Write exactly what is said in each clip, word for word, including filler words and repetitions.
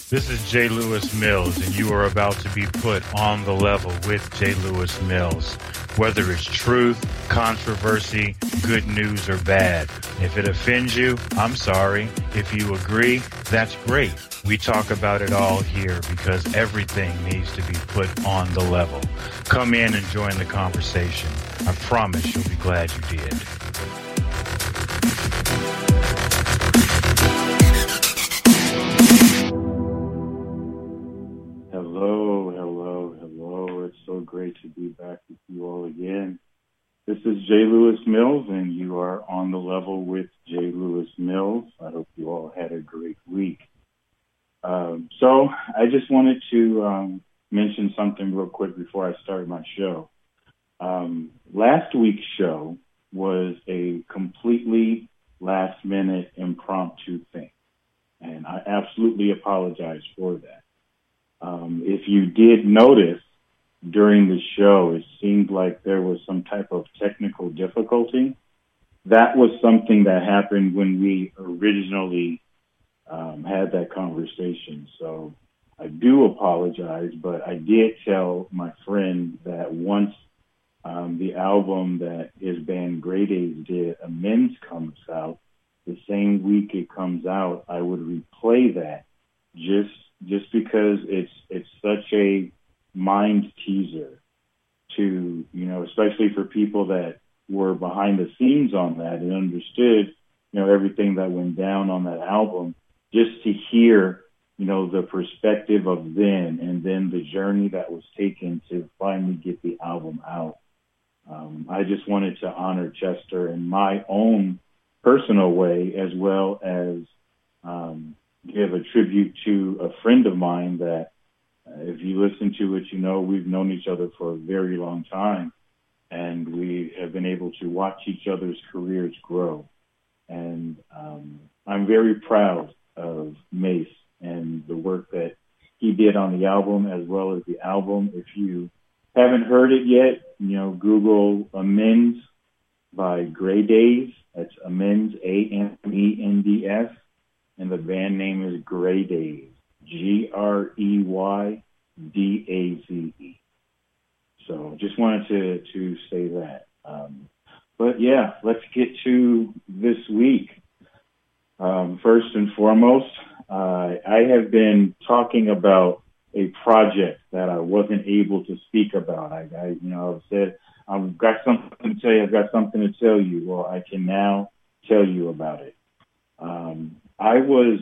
This is J. Lewis Mills, and you are about to be put on the level with J. Lewis Mills. Whether it's truth, controversy, good news, or bad. If it offends you, I'm sorry. If you agree, that's great. We talk about it all here because everything needs to be put on the level. Come in and join the conversation. I promise you'll be glad you did. Hello, hello, hello. It's so great to be back with you all again. This is J. Lewis Mills, and you are on the level with J. Lewis Mills. I hope you all had a great week. Um, so I just wanted to um, mention something real quick before I start my show. Um, last week's show was a completely last-minute impromptu thing, and I absolutely apologize for that. Um, if you did notice during the show, it seemed like there was some type of technical difficulty. That was something that happened when we originally um, had that conversation. So I do apologize, but I did tell my friend that once um, the album that his band Grey Days did, Amends, comes out, the same week it comes out, I would replay that just just because it's it's such a mind teaser to, you know, especially for people that were behind the scenes on that and understood, you know, everything that went down on that album, just to hear, you know, the perspective of then and then the journey that was taken to finally get the album out. Um, I just wanted to honor Chester in my own personal way, as well as um, give a tribute to a friend of mine that, uh, if you listen to it, you know we've known each other for a very long time, and we have been able to watch each other's careers grow. And um, I'm very proud of Mace and the work that he did on the album, as well as the album. If you haven't heard it yet, you know, Google Amends by Grey Days. That's Amends, A M E N D S. And the band name is Grey Days, G R E Y D A Z E. So just wanted to, to say that. Um, but yeah, let's get to this week. Um, first and foremost, uh, I have been talking about a project that I wasn't able to speak about. I, I you know, I've said, I've got something to tell you, I've got something to tell you. Well, I can now tell you about it. Um, I was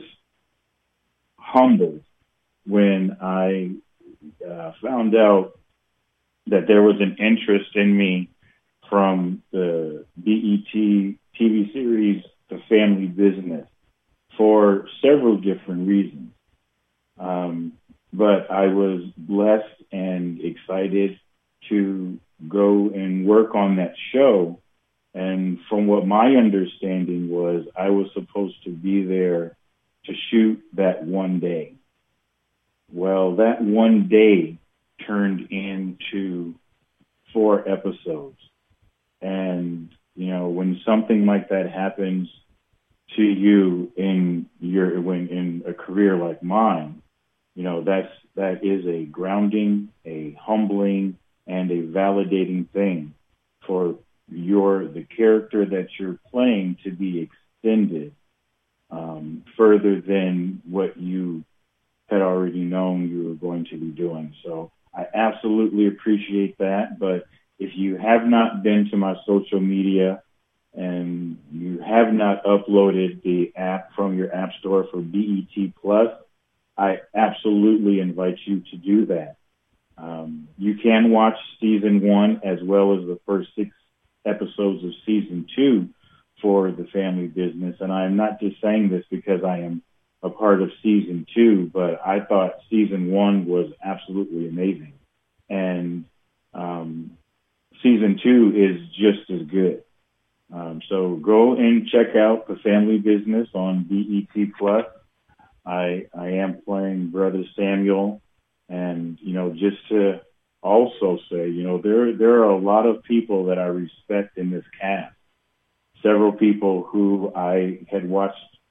humbled when I uh, found out that there was an interest in me from the B E T T V series, The Family Business, for several different reasons. Um, but I was blessed and excited to go and work on that show. And from what my understanding was, I was supposed to be there to shoot that one day. Well, that one day turned into four episodes. And, you know, when something like that happens to you in your, when in a career like mine, you know, that's, that is a grounding, a humbling, and a validating thing for your the character that you're playing to be extended um, further than what you had already known you were going to be doing. So I absolutely appreciate that. But if you have not been to my social media and you have not uploaded the app from your app store for B E T Plus, I absolutely invite you to do that. Um, you can watch season one as well as the first six episodes of season two for The Family Business. And I'm not just saying this because I am a part of season two, but I thought season one was absolutely amazing. And um, season two is just as good. Um, so go and check out The Family Business on B E T Plus. I, I am playing Brother Samuel. And, you know, just to also say, you know, there there are a lot of people that I respect in this cast. Several people who I had watched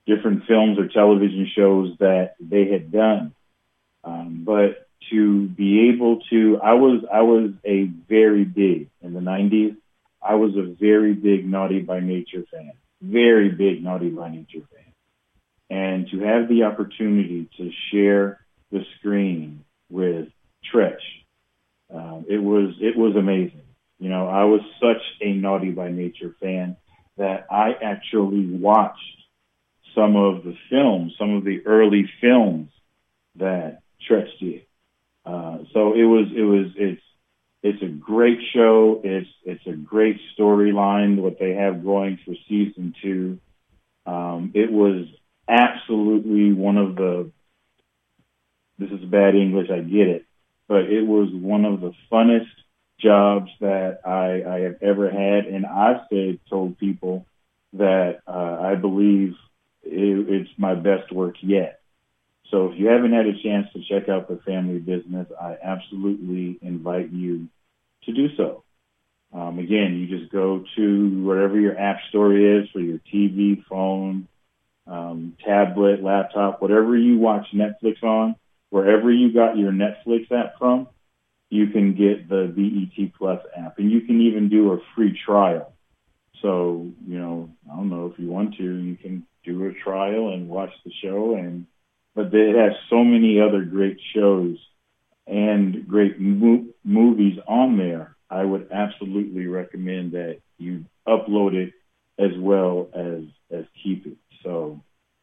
different films or television shows that they had done. Um, but to be able to, I was, I was a very big, in the nineties, I was a very big Naughty by Nature fan, very big Naughty by Nature fan. And to have the opportunity to share the screen with Tretch, um, it was, it was amazing. You know, I was such a Naughty by Nature fan that I actually watched some of the films, some of the early films that Tretch did. Uh, so it was, it was, it's, it's a great show. It's, it's a great storyline, what they have going for season two. Um, it was absolutely one of the, this is bad English, I get it, but it was one of the funnest jobs that I, I have ever had. And I've said, told people that uh, I believe it, it's my best work yet. So if you haven't had a chance to check out The Family Business, I absolutely invite you to do so. Um, again, you just go to wherever your app store is for your T V, phone, um, tablet, laptop, whatever you watch Netflix on, wherever you got your Netflix app from, you can get the B E T Plus app. And you can even do a free trial. So, you know, I don't know if you want to, you can do a trial and watch the show. And but it has so many other great shows and great mo- movies on there. I would absolutely recommend that you upload it as well as, as keep it. So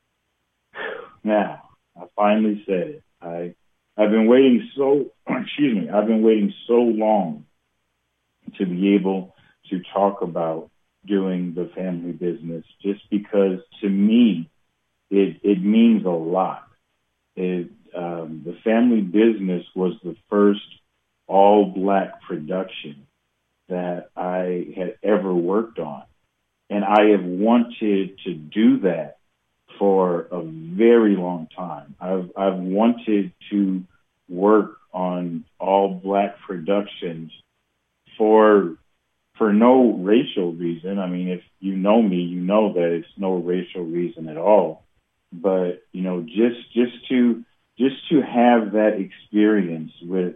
now I finally said it. I, I've been waiting so, excuse me, I've been waiting so long to be able to talk about doing The Family Business, just because to me, it, it means a lot. It, um, The Family Business was the first all-black production that I had ever worked on. And I have wanted to do that for a very long time. I've, I've wanted to work on all-black productions for for no racial reason. I mean, if you know me, you know that it's no racial reason at all. But, you know, just just to just to have that experience with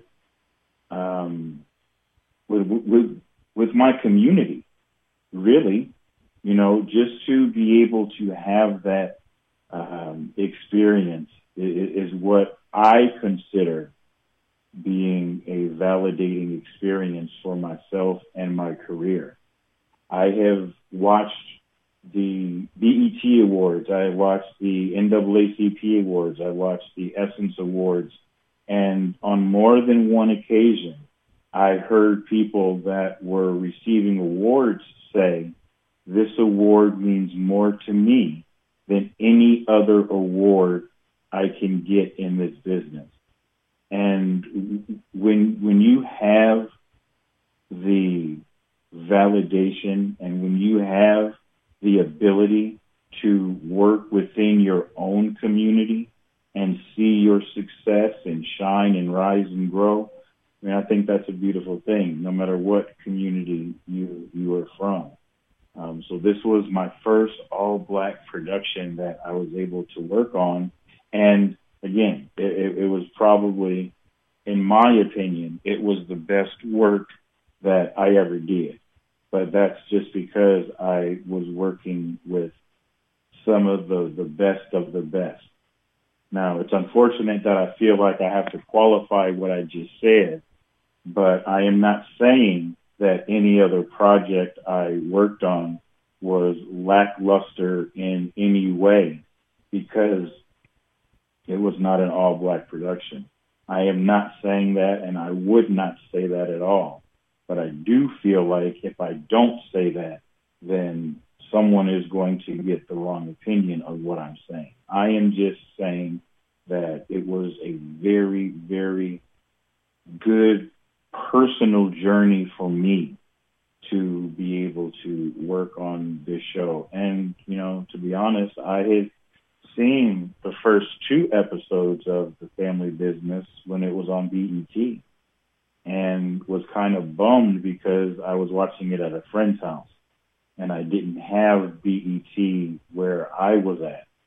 um, with with with my community, really, you know, just to be able to have that um, experience is, is what I consider being a validating experience for myself and my career. I have watched the B E T Awards. I watched the N double A C P Awards. I watched the Essence Awards. And on more than one occasion, I heard people that were receiving awards say, this award means more to me than any other award I can get in this business. And when when you have the validation and when you have the ability to work within your own community and see your success and shine and rise and grow, I mean, I think that's a beautiful thing, no matter what community you you are from. Um, so this was my first all-black production that I was able to work on. And again, it, it was probably, in my opinion, it was the best work that I ever did. But that's just because I was working with some of the, the best of the best. Now, it's unfortunate that I feel like I have to qualify what I just said, but I am not saying that any other project I worked on was lackluster in any way, because it was not an all-black production. I am not saying that, and I would not say that at all. But I do feel like if I don't say that, then someone is going to get the wrong opinion of what I'm saying. I am just saying that it was a very, very good personal journey for me to be able to work on this show. And, you know, to be honest, I had seen the first two episodes of The Family Business when it was on B E T, and was kind of bummed because I was watching it at a friend's house and I didn't have B E T where I was at.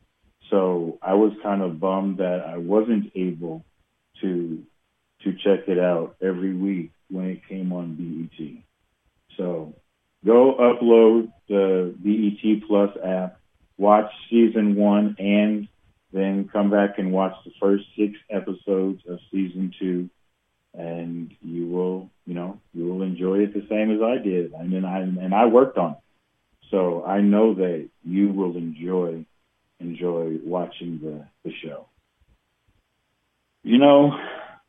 So I was kind of bummed that I wasn't able to to check it out every week when it came on B E T. So go upload the B E T Plus app, watch season one, and then come back and watch the first six episodes of season two, and you will, you know, you will enjoy it the same as I did. I mean, I and I worked on it, so I know that you will enjoy enjoy watching the, the show. You know,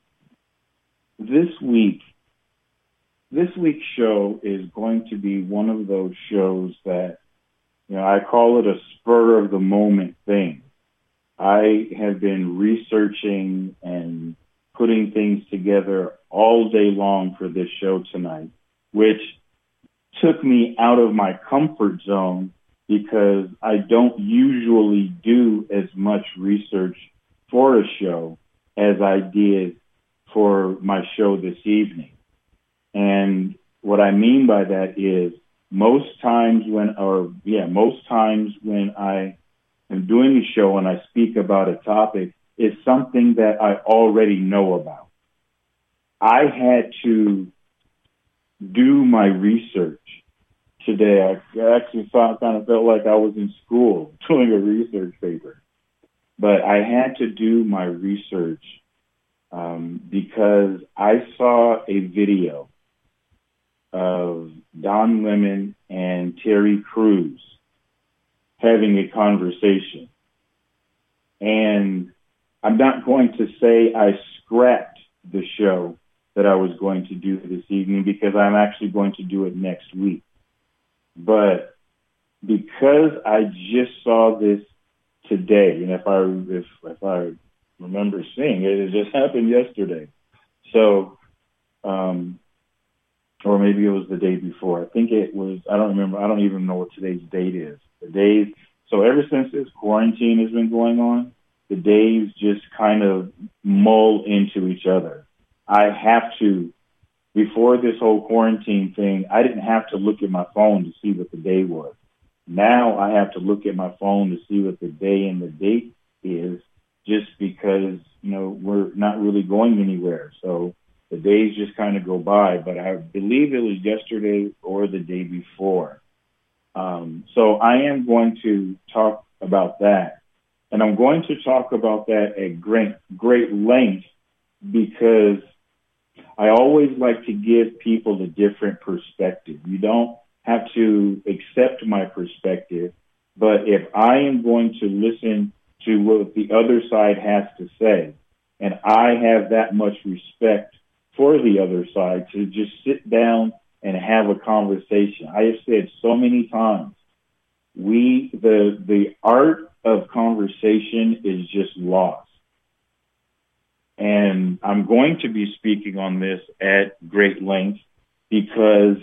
this week, this week's show is going to be one of those shows that, you know, I call it a spur of the moment thing. I have been researching and putting things together all day long for this show tonight, which took me out of my comfort zone because I don't usually do as much research for a show as I did for my show this evening. And what I mean by that is most times when, or yeah, most times when I am doing a show and I speak about a topic, it's something that I already know about. I had to do my research today. I actually felt, kind of felt like I was in school doing a research paper. But I had to do my research um, because I saw a video of Don Lemon and Terry Crews having a conversation. And I'm not going to say I scrapped the show that I was going to do this evening because I'm actually going to do it next week. But because I just saw this today, and if I if if I remember seeing it, it just happened yesterday. So, um, or maybe it was the day before. I think it was. I don't remember. I don't even know what today's date is. The days. So ever since this quarantine has been going on, the days just kind of mull into each other. I have to. Before this whole quarantine thing, I didn't have to look at my phone to see what the day was. Now I have to look at my phone to see what the day and the date is just because, you know, we're not really going anywhere. So the days just kind of go by, but I believe it was yesterday or the day before. Um, so I am going to talk about that. And I'm going to talk about that at great, great length because I always like to give people a different perspective. You don't have to accept my perspective, but if I am going to listen to what the other side has to say, and I have that much respect for the other side to just sit down and have a conversation. I have said so many times, we the the art of conversation is just lost. And I'm going to be speaking on this at great length because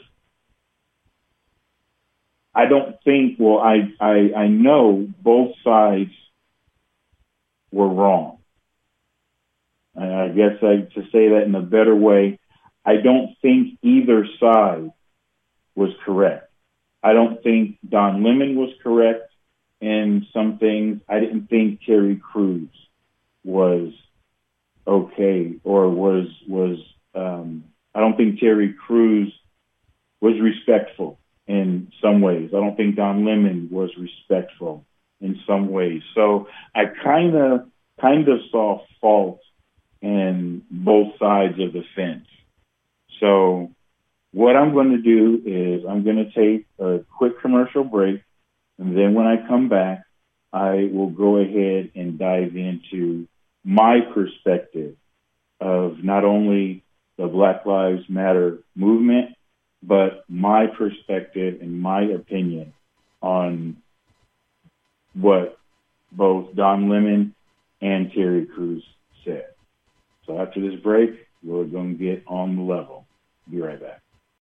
I don't think, well, I, I, I know both sides were wrong. And I guess I, to say that in a better way, I don't think either side was correct. I don't think Don Lemon was correct in some things. I didn't think Terry Crews was okay, or was, was um, I don't think Terry Crews was respectful in some ways. I don't think Don Lemon was respectful in some ways. So I kind of, kind of saw fault in both sides of the fence. So what I'm going to do is I'm going to take a quick commercial break, and then when I come back, I will go ahead and dive into my perspective of not only the Black Lives Matter movement, but my perspective and my opinion on what both Don Lemon and Terry Crews said. So after this break, we're going to get on the level. Be right back.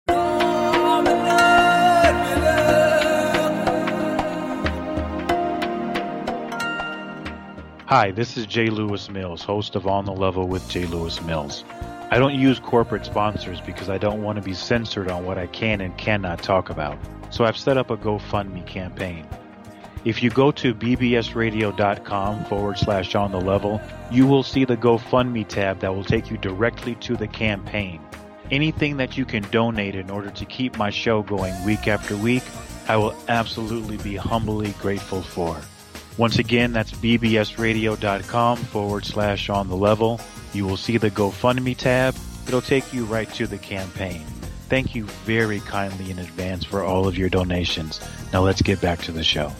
Hi, this is J. Lewis Mills, host of On the Level with J. Lewis Mills. I don't use corporate sponsors because I don't want to be censored on what I can and cannot talk about. So I've set up a GoFundMe campaign. If you go to bbsradio.com forward slash on the level, you will see the GoFundMe tab that will take you directly to the campaign. Anything that you can donate in order to keep my show going week after week, I will absolutely be humbly grateful for. Once again, that's bbsradio.com forward slash on the level. You will see the GoFundMe tab. It'll take you right to the campaign. Thank you very kindly in advance for all of your donations. Now let's get back to the show.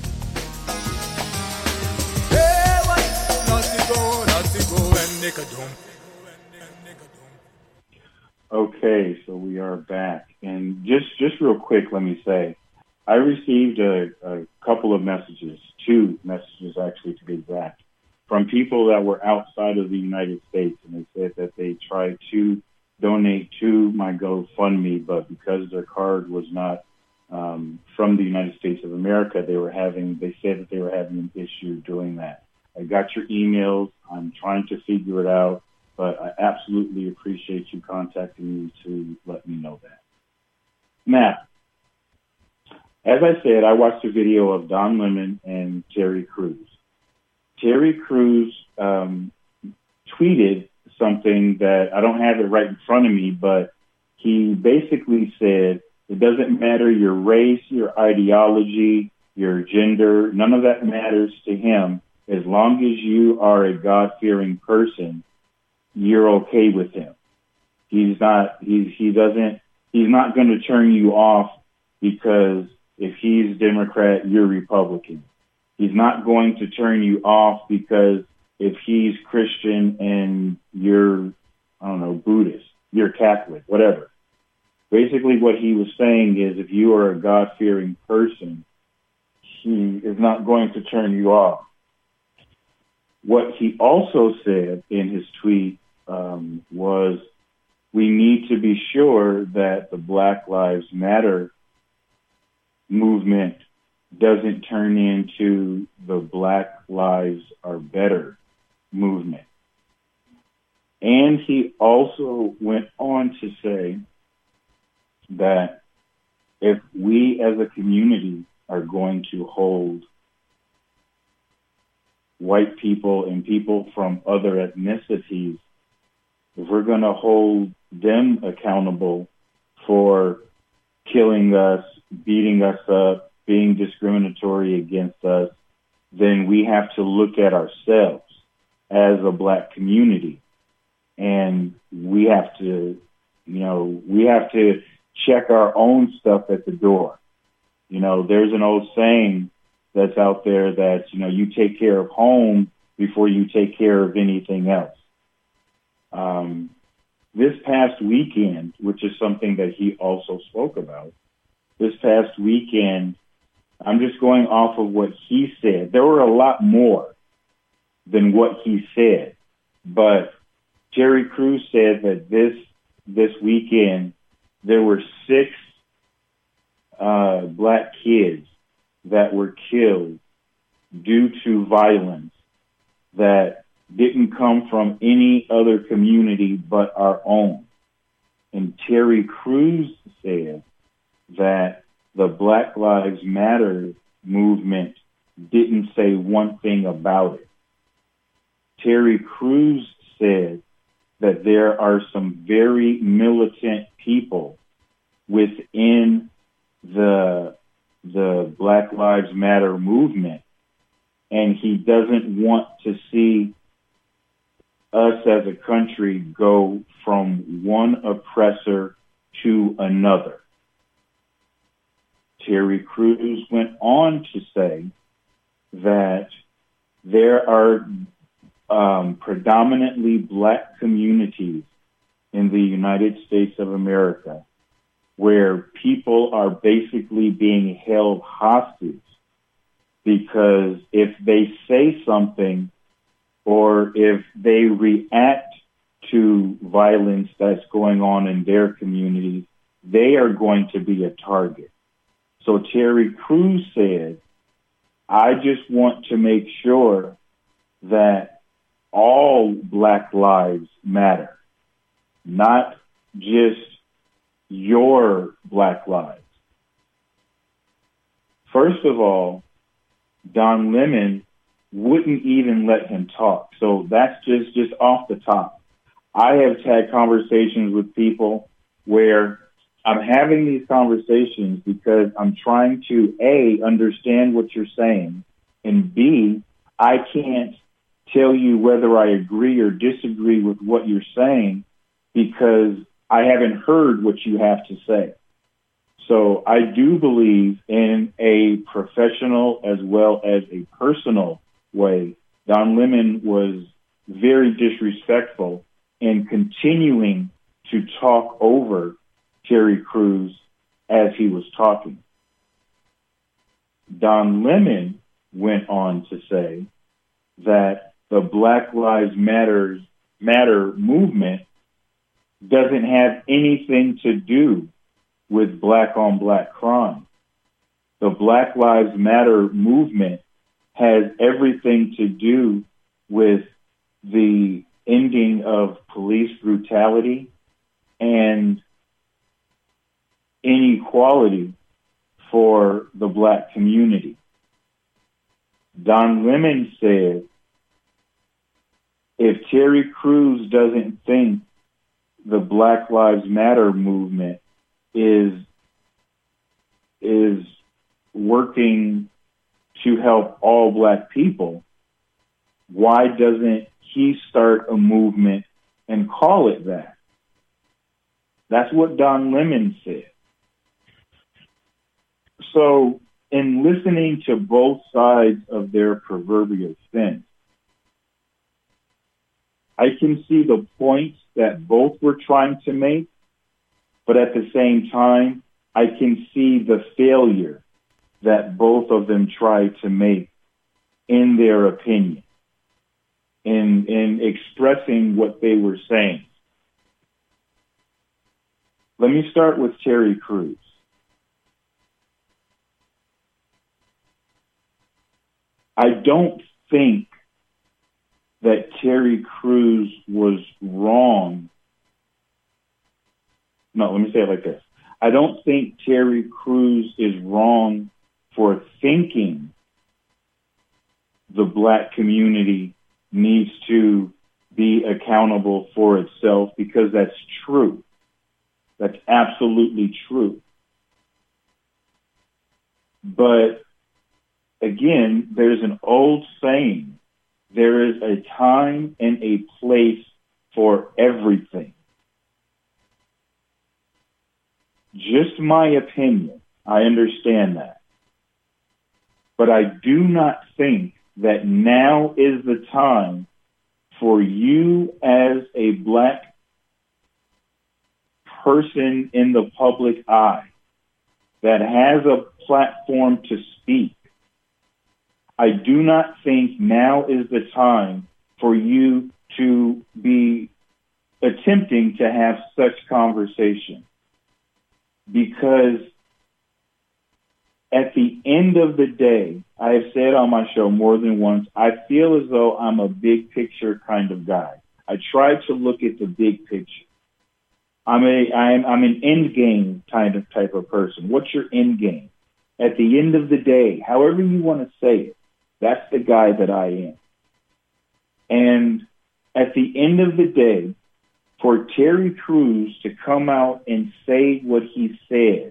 Okay, so we are back. And just, just real quick, let me say, I received a, a couple of messages, two messages actually to be exact, from people that were outside of the United States. And they said that they tried to donate to my GoFundMe, but because their card was not um, from the United States of America, they were having, they said that they were having an issue doing that. I got your emails. I'm trying to figure it out, but I absolutely appreciate you contacting me to let me know that. Now, as I said, I watched a video of Don Lemon and Terry Crews. Terry Crews um, tweeted something that I don't have it right in front of me, but he basically said, it doesn't matter your race, your ideology, your gender, none of that matters to him. As long as you are a God-fearing person, you're okay with him. He's not, he's, he doesn't, he's not going to turn you off because if he's Democrat, you're Republican. He's not going to turn you off because if he's Christian and you're, I don't know, Buddhist, you're Catholic, whatever. Basically what he was saying is if you are a God-fearing person, he is not going to turn you off. What he also said in his tweet um, was, we need to be sure that the Black Lives Matter movement doesn't turn into the Black Lives Are Better movement. And he also went on to say that if we as a community are going to hold white people and people from other ethnicities, if we're going to hold them accountable for killing us, beating us up, being discriminatory against us, then we have to look at ourselves as a black community. And we have to, you know, we have to check our own stuff at the door. You know, there's an old saying that's out there that, you know, you take care of home before you take care of anything else. Um, this past weekend, which is something that he also spoke about, this past weekend, I'm just going off of what he said. There were a lot more than what he said, but Terry Crews said that this this weekend there were six uh, black kids that were killed due to violence that didn't come from any other community but our own. And Terry Crews said that the Black Lives Matter movement didn't say one thing about it. Terry Crews said that there are some very militant people within the the Black Lives Matter movement, and he doesn't want to see us as a country go from one oppressor to another. Terry Crews went on to say that there are um, predominantly black communities in the United States of America where people are basically being held hostage because if they say something or if they react to violence that's going on in their communities, they are going to be a target. So Terry Crews said, I just want to make sure that all black lives matter, not just your black lives. First of all, Don Lemon wouldn't even let him talk. So that's just, just off the top. I have had conversations with people where I'm having these conversations because I'm trying to, A, understand what you're saying, and B, I can't tell you whether I agree or disagree with what you're saying because I haven't heard what you have to say. So I do believe in a professional as well as a personal way. Don Lemon was very disrespectful in continuing to talk over Terry Crews as he was talking. Don Lemon went on to say that the Black Lives Matter, Matter movement doesn't have anything to do with black on black crime. The Black Lives Matter movement has everything to do with the ending of police brutality and inequality for the black community. Don Lemon said, if Terry Crews doesn't think the Black Lives Matter movement is is working to help all black people, why doesn't he start a movement and call it that? That's what Don Lemon said. So in listening to both sides of their proverbial fence, I can see the points that both were trying to make, but at the same time, I can see the failure that both of them tried to make in their opinion, in, in expressing what they were saying. Let me start with Terry Crews. I don't think that Terry Crews was wrong. No, let me say it like this. I don't think Terry Crews is wrong for thinking the black community needs to be accountable for itself, because that's true. That's absolutely true. But again, there's an old saying, there is a time and a place for everything. Just my opinion, I understand that. But I do not think that now is the time for you as a black person in the public eye that has a platform to speak. I do not think now is the time for you to be attempting to have such conversation. Because at the end of the day, I have said on my show more than once, I feel as though I'm a big picture kind of guy. I try to look at the big picture. I'm a I'm I'm an end game kind of type of person. What's your end game? At the end of the day, however you want to say it, that's the guy that I am. And at the end of the day, for Terry Crews to come out and say what he said,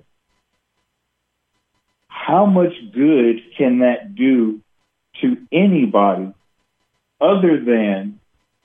how much good can that do to anybody other than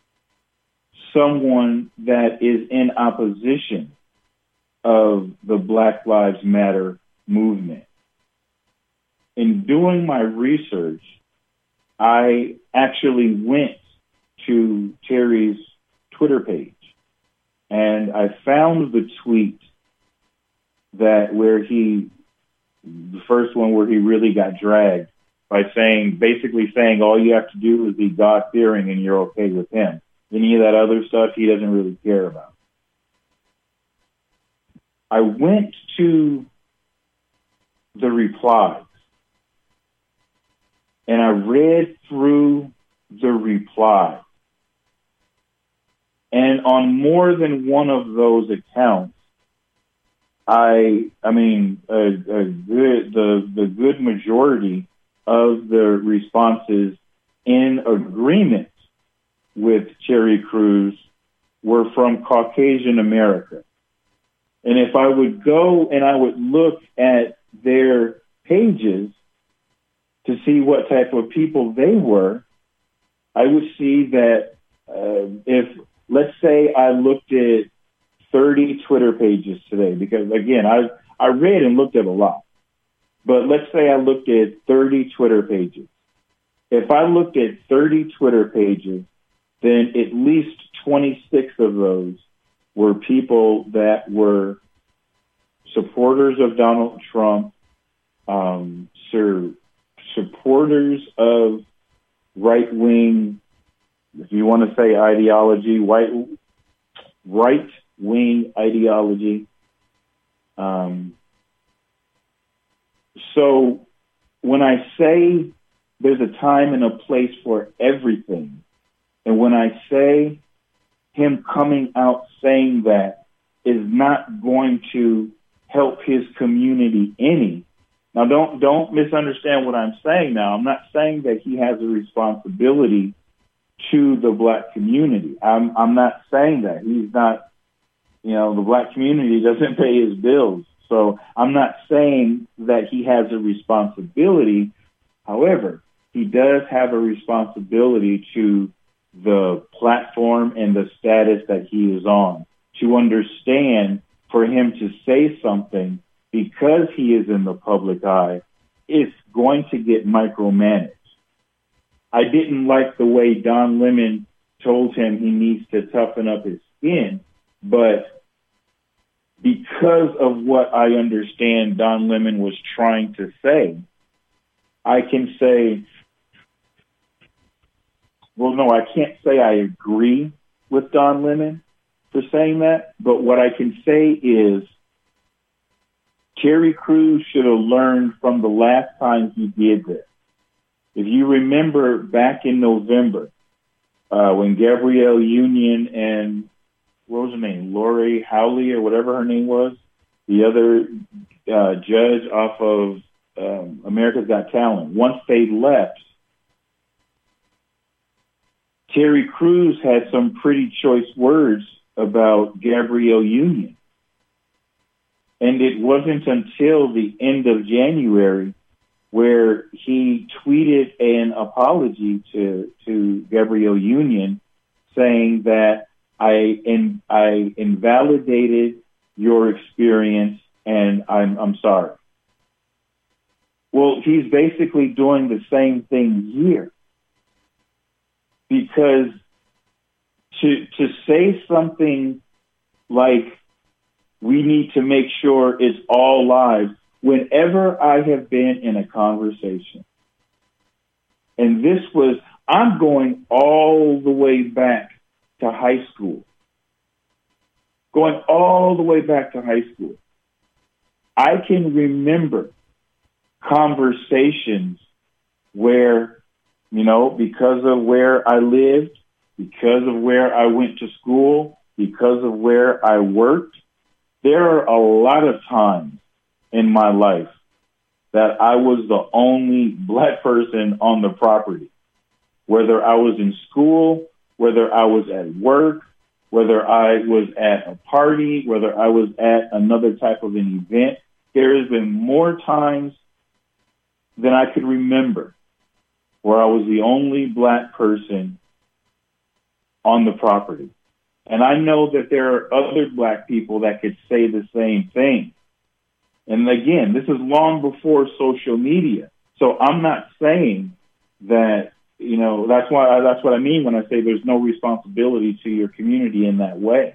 someone that is in opposition of the Black Lives Matter movement? In doing my research, I actually went to Terry's Twitter page, and I found the tweet that where he, the first one where he really got dragged by saying, basically saying all you have to do is be God-fearing and you're okay with him. Any of that other stuff he doesn't really care about. I went to the replies, and I read through the reply. And on more than one of those accounts, I, I mean, a, a good, the, the good majority of the responses in agreement with Terry Crews were from Caucasian America. And if I would go and I would look at their pages to see what type of people they were, I would see that uh, if, let's say I looked at thirty Twitter pages today, because again, I, I read and looked at a lot, but let's say I looked at thirty Twitter pages. If I looked at thirty Twitter pages, then at least twenty-six of those were people that were supporters of Donald Trump, um, sir, supporters of right-wing, if you want to say ideology, white, right-wing ideology. Um, so when I say there's a time and a place for everything, and when I say him coming out saying that is not going to help his community any. Now, don't don't misunderstand what I'm saying now. I'm not saying that he has a responsibility to the black community. I'm I'm not saying that. He's not, you know, the black community doesn't pay his bills. So I'm not saying that he has a responsibility. However, he does have a responsibility to the platform and the status that he is on, to understand for him to say something because he is in the public eye, it's going to get micromanaged. I didn't like the way Don Lemon told him he needs to toughen up his skin, but because of what I understand Don Lemon was trying to say, I can say, well, no, I can't say I agree with Don Lemon for saying that, but what I can say is Terry Crews should have learned from the last time he did this. If you remember back in November, uh, when Gabrielle Union and, what was her name, Lori Howley or whatever her name was, the other uh, judge off of um, America's Got Talent, once they left, Terry Crews had some pretty choice words about Gabrielle Union. And it wasn't until the end of January where he tweeted an apology to, to Gabrielle Union saying that I, in, I invalidated your experience and I'm, I'm sorry. Well, he's basically doing the same thing here. Because to to say something like we need to make sure it's all lives, whenever I have been in a conversation, and this was, I'm going all the way back to high school, going all the way back to high school. I can remember conversations where, you know, because of where I lived, because of where I went to school, because of where I worked, there are a lot of times in my life that I was the only black person on the property, whether I was in school, whether I was at work, whether I was at a party, whether I was at another type of an event. There has been more times than I could remember where I was the only black person on the property. And I know that there are other black people that could say the same thing. And again, this is long before social media. So I'm not saying that, you know, that's why that's what I mean when I say there's no responsibility to your community in that way.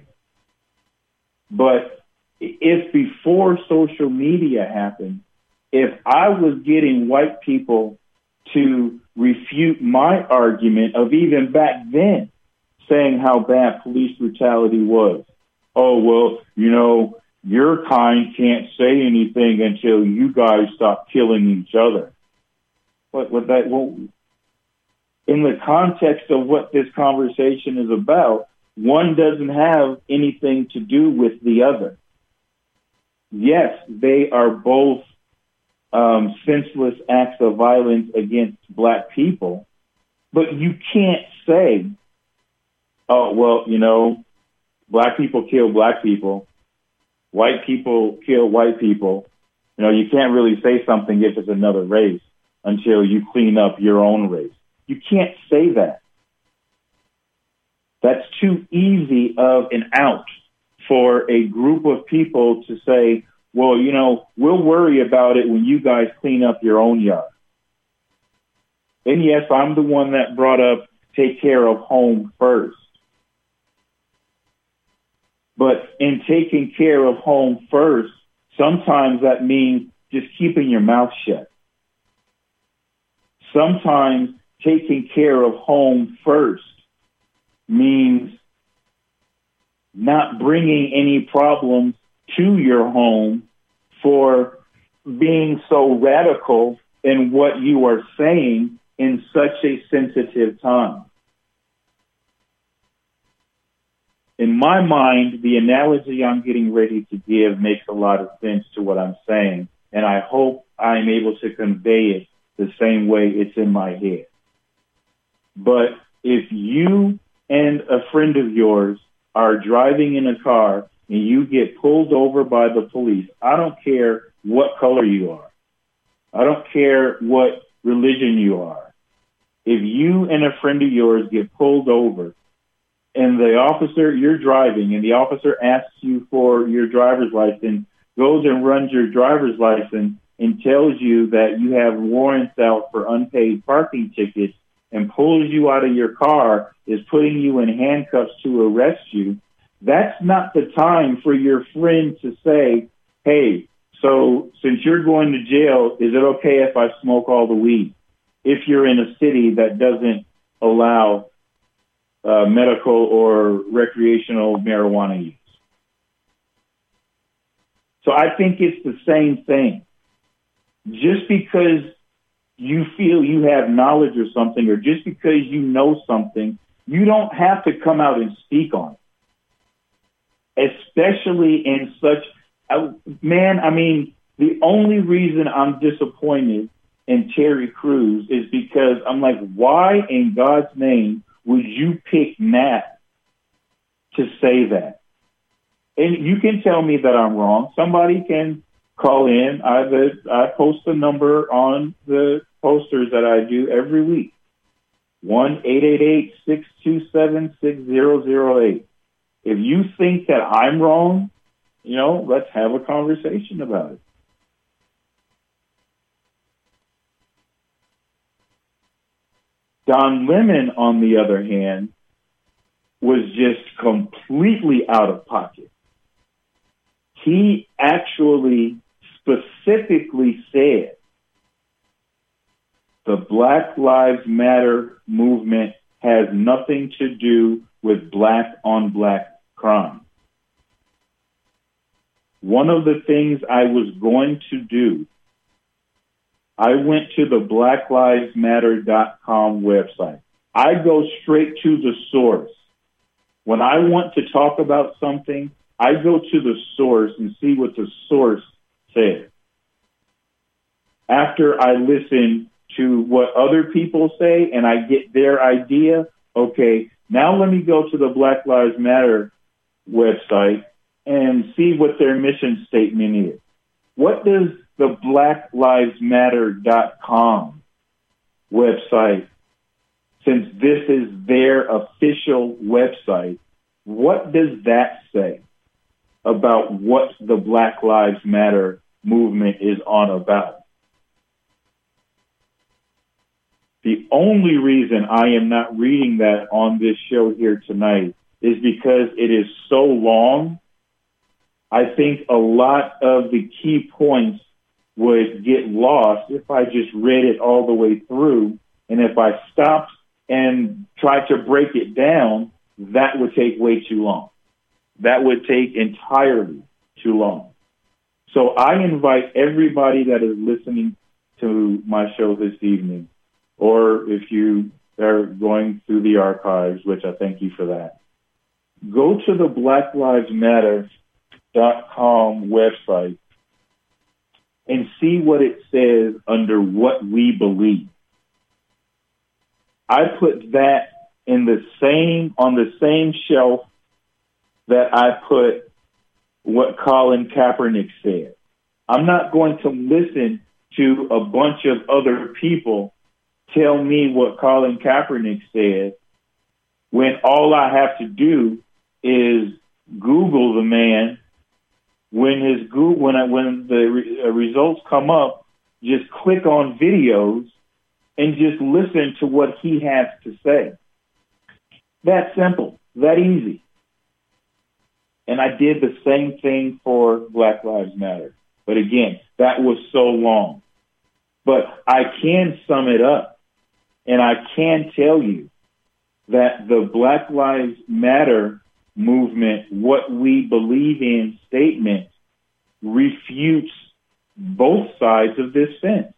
But if before social media happened, if I was getting white people to refute my argument of even back then saying how bad police brutality was. Oh, well, you know, your kind can't say anything until you guys stop killing each other. But what that, well, in the context of what this conversation is about, one doesn't have anything to do with the other. Yes, they are both um, senseless acts of violence against black people. But you can't say, oh, well, you know, black people kill black people, white people kill white people. You know, you can't really say something if it's another race until you clean up your own race. You can't say that. That's too easy of an out for a group of people to say, well, you know, we'll worry about it when you guys clean up your own yard. And yes, I'm the one that brought up take care of home first. But in taking care of home first, sometimes that means just keeping your mouth shut. Sometimes taking care of home first means not bringing any problems to your home for being so radical in what you are saying in such a sensitive time. In my mind, the analogy I'm getting ready to give makes a lot of sense to what I'm saying, and I hope I'm able to convey it the same way it's in my head. But if you and a friend of yours are driving in a car and you get pulled over by the police, I don't care what color you are. I don't care what religion you are. If you and a friend of yours get pulled over and the officer, you're driving, and the officer asks you for your driver's license, goes and runs your driver's license and tells you that you have warrants out for unpaid parking tickets and pulls you out of your car, is putting you in handcuffs to arrest you, that's not the time for your friend to say, hey, so since you're going to jail, is it okay if I smoke all the weed? If you're in a city that doesn't allow uh, medical or recreational marijuana use. So I think it's the same thing. Just because you feel you have knowledge or something, or just because you know something, you don't have to come out and speak on it. Especially in such, uh, man, I mean, the only reason I'm disappointed in Terry Crews is because I'm like, why in God's name would you pick Matt to say that? And you can tell me that I'm wrong. Somebody can call in. I, I post a number on the posters that I do every week. one eight eight eight, six two seven, six zero zero eight. If you think that I'm wrong, you know, let's have a conversation about it. Don Lemon, on the other hand, was just completely out of pocket. He actually specifically said the Black Lives Matter movement has nothing to do with black on black crime. One of the things I was going to do, I went to the black lives matter dot com website. I go straight to the source. When I want to talk about something, I go to the source and see what the source says. After I listen to what other people say and I get their idea, okay, now let me go to the Black Lives Matter website and see what their mission statement is. What does the black lives matter dot com website, since this is their official website, what does that say about what the Black Lives Matter movement is on about? The only reason I am not reading that on this show here tonight is because it is so long. I think a lot of the key points would get lost if I just read it all the way through. And if I stopped and tried to break it down, that would take way too long. That would take entirely too long. So I invite everybody that is listening to my show this evening, or if you are going through the archives, which I thank you for that, go to the black lives matter dot com website and see what it says under what we believe. I put that in the same, on the same shelf that I put what Colin Kaepernick said. I'm not going to listen to a bunch of other people tell me what Colin Kaepernick said when all I have to do is Google the man. When his Google, when I, when the re, uh, results come up, just click on videos and just listen to what he has to say. That simple, that easy. And I did the same thing for Black Lives Matter. But again, that was so long. But I can sum it up, and I can tell you that the Black Lives Matter movement, what we believe in statement, refutes both sides of this fence.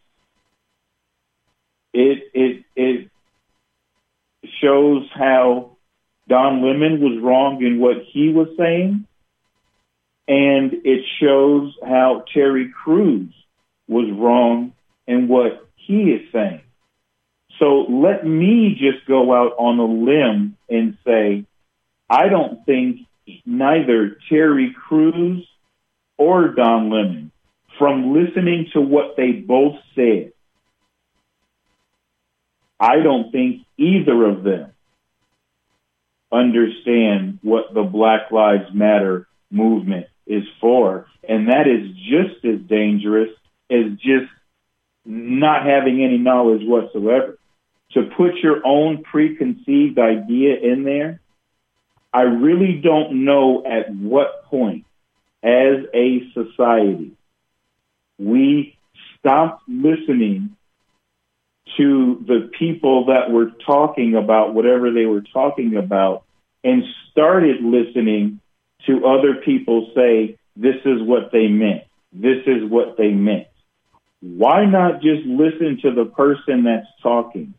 It it it shows how Don Lemon was wrong in what he was saying, and it shows how Terry Crews was wrong in what he is saying. So let me just go out on a limb and say, I don't think neither Terry Crews or Don Lemon, from listening to what they both said, I don't think either of them understand what the Black Lives Matter movement is for. And that is just as dangerous as just not having any knowledge whatsoever. To put your own preconceived idea in there, I really don't know at what point as a society we stopped listening to the people that were talking about whatever they were talking about and started listening to other people say, this is what they meant. This is what they meant. Why not just listen to the person that's talking?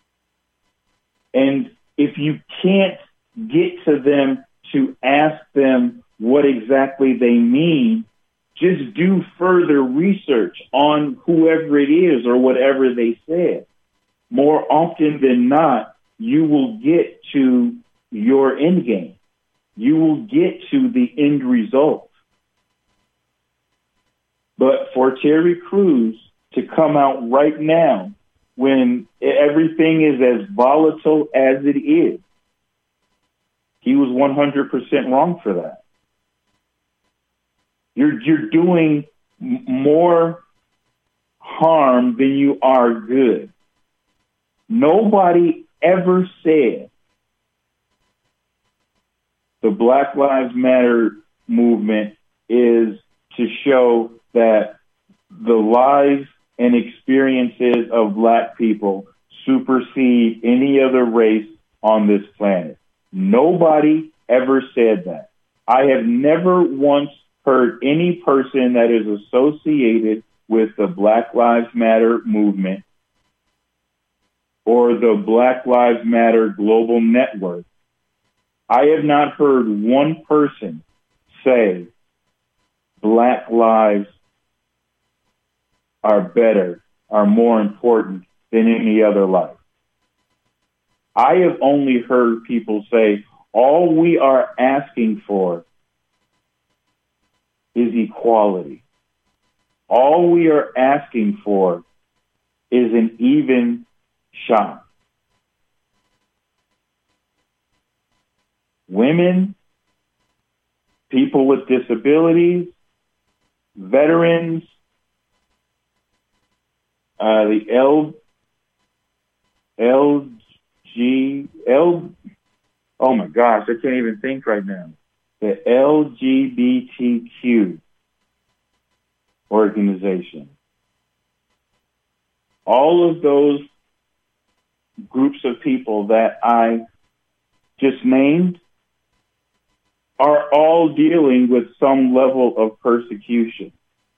And if you can't get to them to ask them what exactly they mean, just do further research on whoever it is or whatever they said. More often than not, you will get to your end game. You will get to the end result. But for Terry Crews to come out right now when everything is as volatile as it is, he was one hundred percent wrong for that. You're, you're doing m- more harm than you are good. Nobody ever said the Black Lives Matter movement is to show that the lives and experiences of black people supersede any other race on this planet. Nobody ever said that. I have never once heard any person that is associated with the Black Lives Matter movement or the Black Lives Matter global network. I have not heard one person say black lives are better, are more important than any other life. I have only heard people say all we are asking for is equality. All we are asking for is an even shot. Women, people with disabilities, veterans, uh, the L, L, G, L, oh my gosh, I can't even think right now. The L G B T Q organization. All of those groups of people that I just named are all dealing with some level of persecution.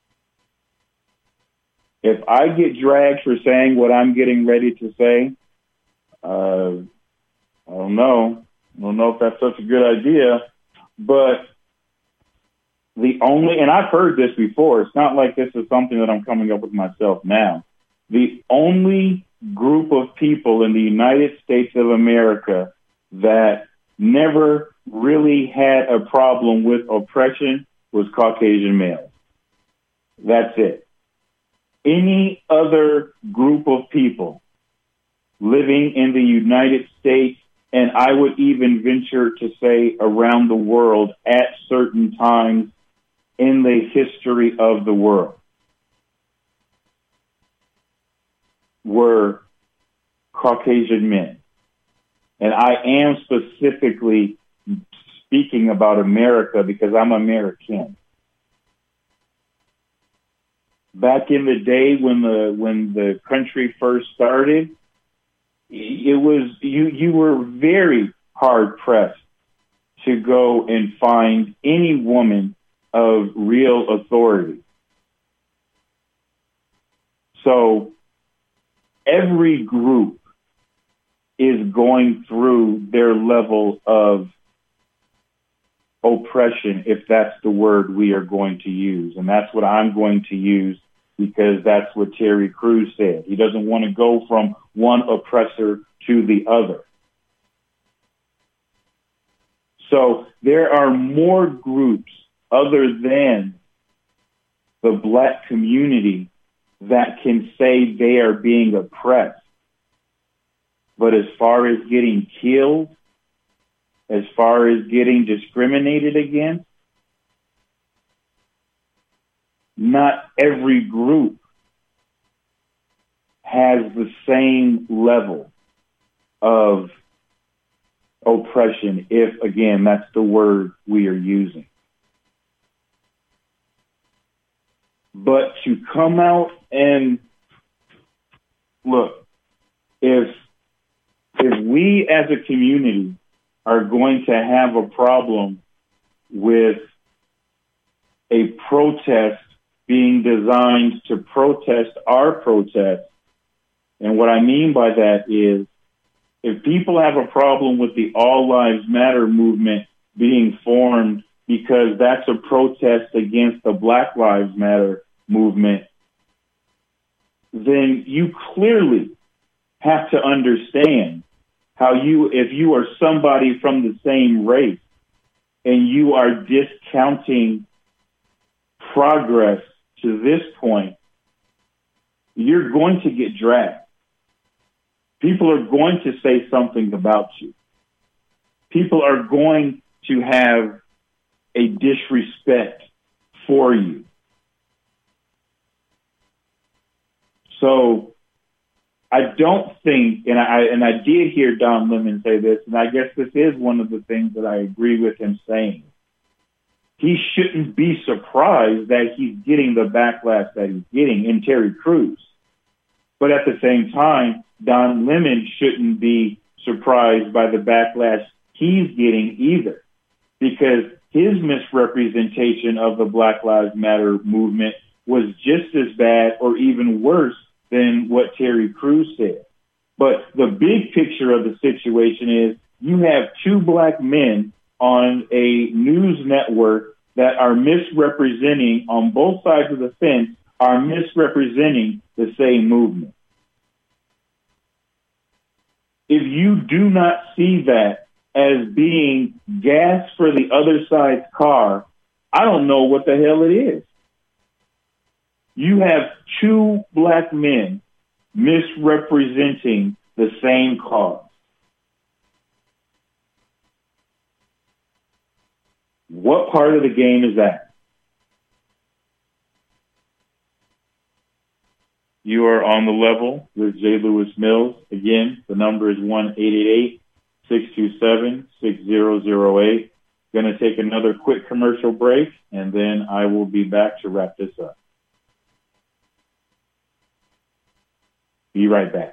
If I get dragged for saying what I'm getting ready to say, uh, I don't know. I don't know if that's such a good idea, but the only, and I've heard this before, it's not like this is something that I'm coming up with myself now. The only group of people in the United States of America that never really had a problem with oppression was Caucasian males. That's it. Any other group of people living in the United States, and I would even venture to say around the world at certain times in the history of the world, were Caucasian men. And I am specifically speaking about America because I'm American. Back in the day when the when the country first started, it was you you were very hard pressed to go and find any woman of real authority. So every group is going through their level of oppression, if that's the word we are going to use. And that's what I'm going to use because that's what Terry Crews said. He doesn't want to go from one oppressor to the other. So there are more groups other than the black community that can say they are being oppressed. But as far as getting killed, as far as getting discriminated against, not every group has the same level of oppression, if, again, that's the word we are using. But to come out and look, if if we as a community are going to have a problem with a protest being designed to protest our protest, and what I mean by that is if people have a problem with the All Lives Matter movement being formed because that's a protest against the Black Lives Matter movement, then you clearly have to understand how you, if you are somebody from the same race and you are discounting progress to this point, you're going to get dragged. People are going to say something about you. People are going to have a disrespect for you. So I don't think, and I and I did hear Don Lemon say this, and I guess this is one of the things that I agree with him saying. He shouldn't be surprised that he's getting the backlash that he's getting in Terry Crews. But at the same time, Don Lemon shouldn't be surprised by the backlash he's getting either, because his misrepresentation of the Black Lives Matter movement was just as bad or even worse than what Terry Crews said. But the big picture of the situation is you have two black men on a news network that are misrepresenting, on both sides of the fence, are misrepresenting the same movement. If you do not see that as being gas for the other side's car, I don't know what the hell it is. You have two black men misrepresenting the same cause. What part of the game is that? You are on the level with J. Lewis Mills. Again, the number is one eight eight eight, six two seven, six zero zero eight. Going to take another quick commercial break, and then I will be back to wrap this up. Be right back.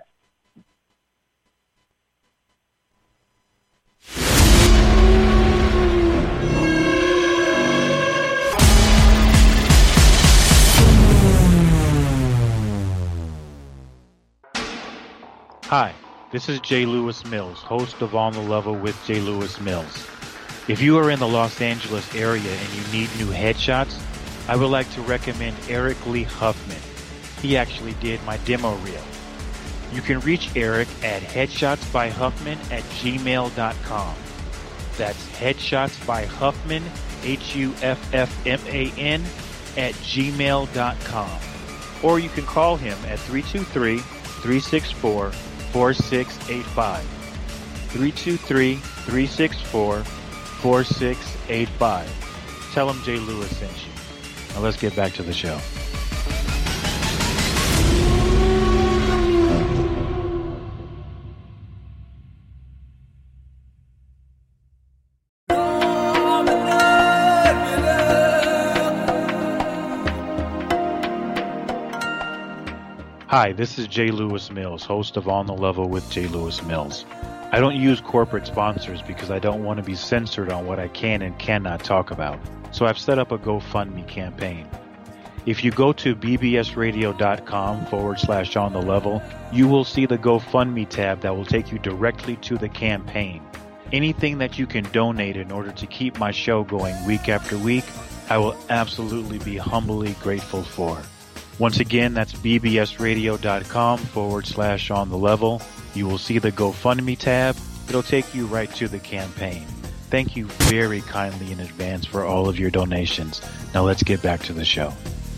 Hi, this is J. Lewis Mills, host of On the Level with J. Lewis Mills. If you are in the Los Angeles area and you need new headshots, I would like to recommend Eric Lee Huffman. He actually did my demo reel. You can reach Eric at headshotsbyhuffman at gmail dot com. That's headshotsbyhuffman, H U F F M A N, at gmail dot com. Or you can call him at three two three, three six four, four six eight five. three two three, three six four, four six eight five. Tell him Jay Lewis sent you. Now let's get back to the show. Hi, this is Jay Lewis Mills, host of On the Level with Jay Lewis Mills. I don't use corporate sponsors because I don't want to be censored on what I can and cannot talk about. So I've set up a GoFundMe campaign. If you go to bbsradio.com forward slash on the level, you will see the GoFundMe tab that will take you directly to the campaign. Anything that you can donate in order to keep my show going week after week, I will absolutely be humbly grateful for. Once again, that's bbsradio.com forward slash on the level. You will see the GoFundMe tab. It'll take you right to the campaign. Thank you very kindly in advance for all of your donations. Now let's get back to the show.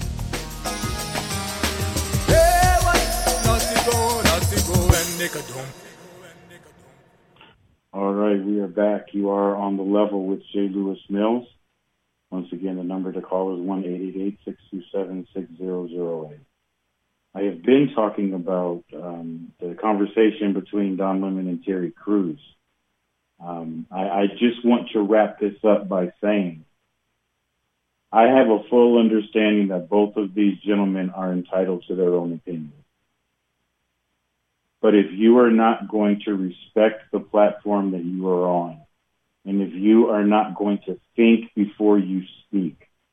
All right, we are back. You are on the level with Jay Lewis Mills. Once again, the number to call is one eight eight eight, six two seven, six zero zero eight. I have been talking about um, the conversation between Don Lemon and Terry Crews. Um, I, I just want to wrap this up by saying I have a full understanding that both of these gentlemen are entitled to their own opinion. But if you are not going to respect the platform that you are on, and if you are not going to think before you speak,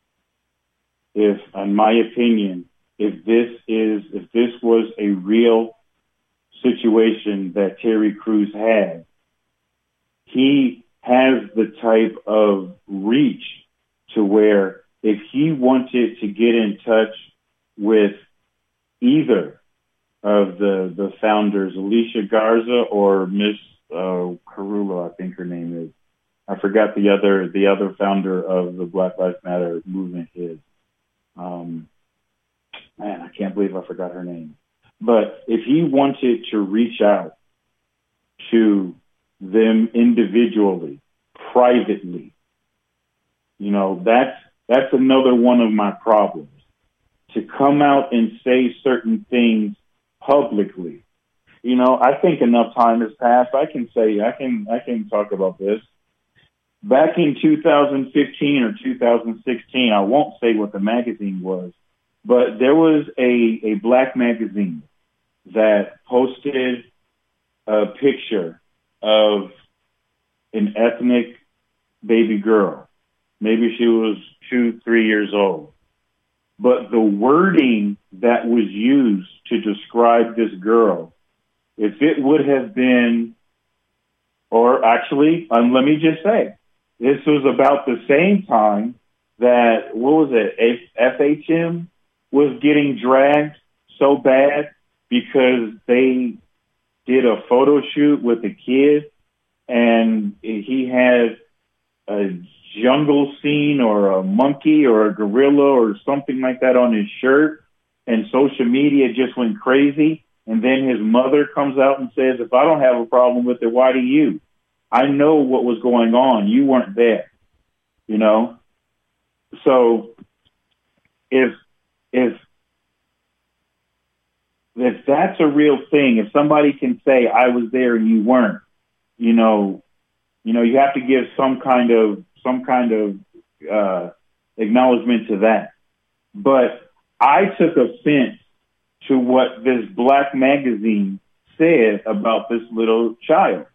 if, in my opinion, if this is, if this was a real situation that Terry Crews had, he has the type of reach to where if he wanted to get in touch with either of the, the founders, Alicia Garza or Miss uh, Carullo, I think her name is, I forgot the other the other founder of the Black Lives Matter movement is. Um, man, I can't believe I forgot her name. But if he wanted to reach out to them individually, privately, you know, that's that's another one of my problems. To come out and say certain things publicly. You know, I think enough time has passed. I can say I can I can talk about this. Back in two thousand fifteen or two thousand sixteen, I won't say what the magazine was, but there was a, a black magazine that posted a picture of an ethnic baby girl. Maybe she was two, three years old. But the wording that was used to describe this girl, if it would have been, or actually, um, let me just say, this was about the same time that, what was it, F H M was getting dragged so bad because they did a photo shoot with a kid and he had a jungle scene or a monkey or a gorilla or something like that on his shirt, and social media just went crazy. And then his mother comes out and says, if I don't have a problem with it, why do you? I know what was going on. You weren't there, you know? So if, if, if that's a real thing, if somebody can say I was there and you weren't, you know, you know, you have to give some kind of, some kind of, uh, acknowledgement to that. But I took offense to what this black magazine said about this little child.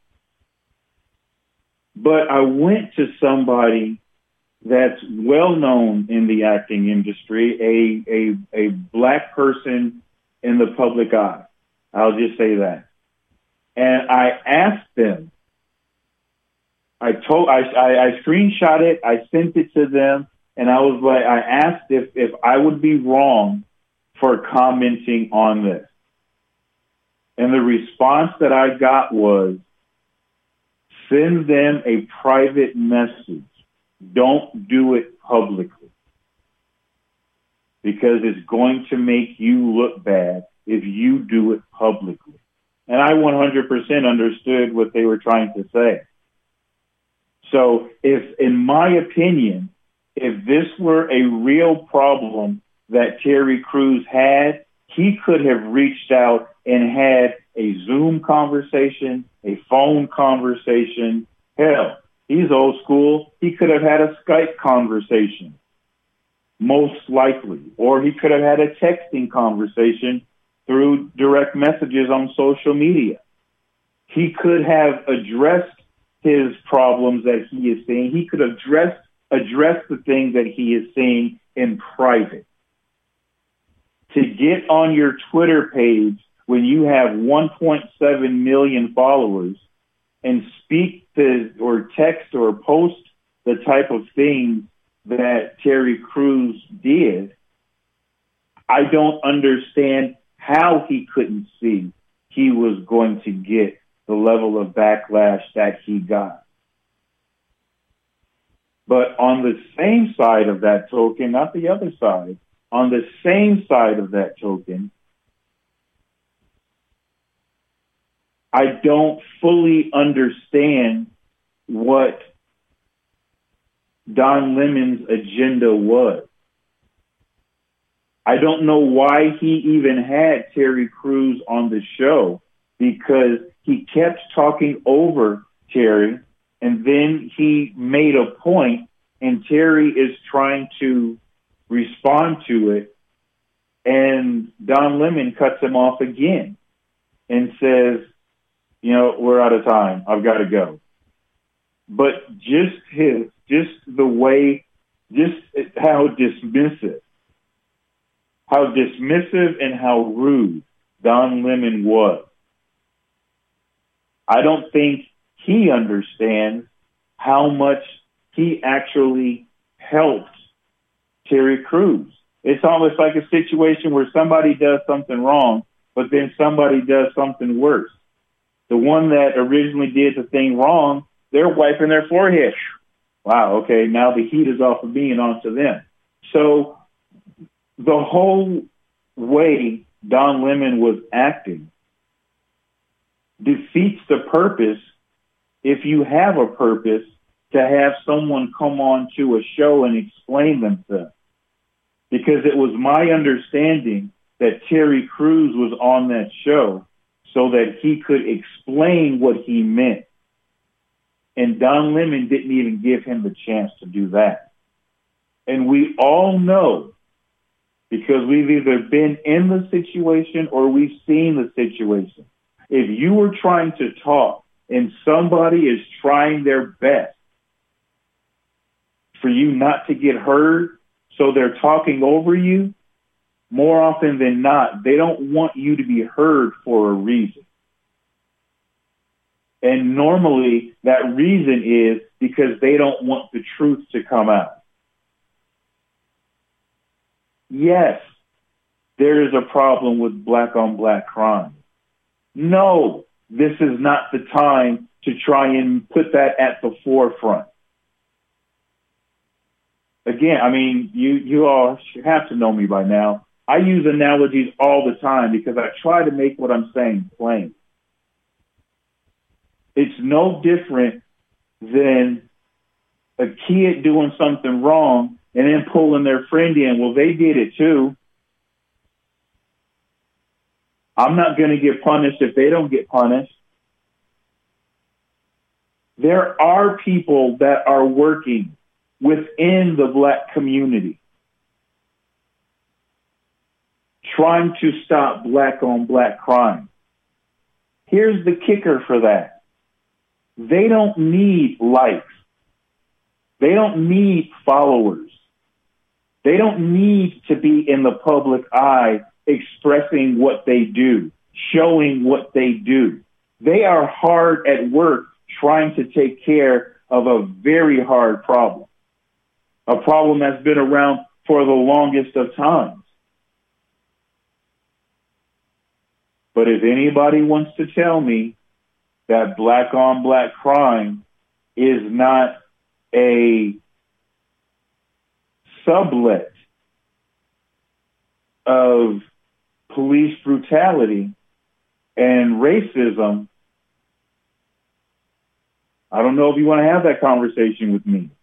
But I went to somebody that's well known in the acting industry, a, a, a black person in the public eye. I'll just say that. And I asked them, I told, I, I, I screenshot it, I sent it to them, and I was like, I asked if, if I would be wrong for commenting on this. And the response that I got was, send them a private message. Don't do it publicly. Because it's going to make you look bad if you do it publicly. And I one hundred percent understood what they were trying to say. So if, in my opinion, if this were a real problem that Terry Crews had, he could have reached out and had a Zoom conversation, a phone conversation. Hell, he's old school. He could have had a Skype conversation, most likely. Or he could have had a texting conversation through direct messages on social media. He could have addressed his problems that he is seeing. He could address address the things that he is seeing in private. To get on your Twitter page when you have one point seven million followers and speak to or text or post the type of things that Terry Crews did, I don't understand how he couldn't see he was going to get the level of backlash that he got. But on the same side of that token, not the other side, on the same side of that token, I don't fully understand what Don Lemon's agenda was. I don't know why he even had Terry Crews on the show, because he kept talking over Terry, and then he made a point, and Terry is trying to respond to it, and Don Lemon cuts him off again and says, you know, we're out of time. I've got to go. But just his, just the way, just how dismissive, how dismissive and how rude Don Lemon was. I don't think he understands how much he actually helped Terry Crews. It's almost like a situation where somebody does something wrong, but then somebody does something worse. The one that originally did the thing wrong, they're wiping their forehead. Wow, okay, now the heat is off of me and onto them. So the whole way Don Lemon was acting defeats the purpose, if you have a purpose, to have someone come on to a show and explain themselves. Because it was my understanding that Terry Crews was on that show so that he could explain what he meant. And Don Lemon didn't even give him the chance to do that. And we all know, because we've either been in the situation or we've seen the situation, if you were trying to talk and somebody is trying their best for you not to get heard, so they're talking over you, more often than not, they don't want you to be heard for a reason. And normally that reason is because they don't want the truth to come out. Yes, there is a problem with black on black crime. No, this is not the time to try and put that at the forefront. Again, I mean, you, you all have to know me by now. I use analogies all the time because I try to make what I'm saying plain. It's no different than a kid doing something wrong and then pulling their friend in. Well, they did it too. I'm not going to get punished if they don't get punished. There are people that are working within the black community trying to stop black on black crime. Here's the kicker for that. They don't need likes. They don't need followers. They don't need to be in the public eye expressing what they do, showing what they do. They are hard at work trying to take care of a very hard problem, a problem that's been around for the longest of times. But if anybody wants to tell me that black on black crime is not a sublet of police brutality and racism, I don't know if you want to have that conversation with me.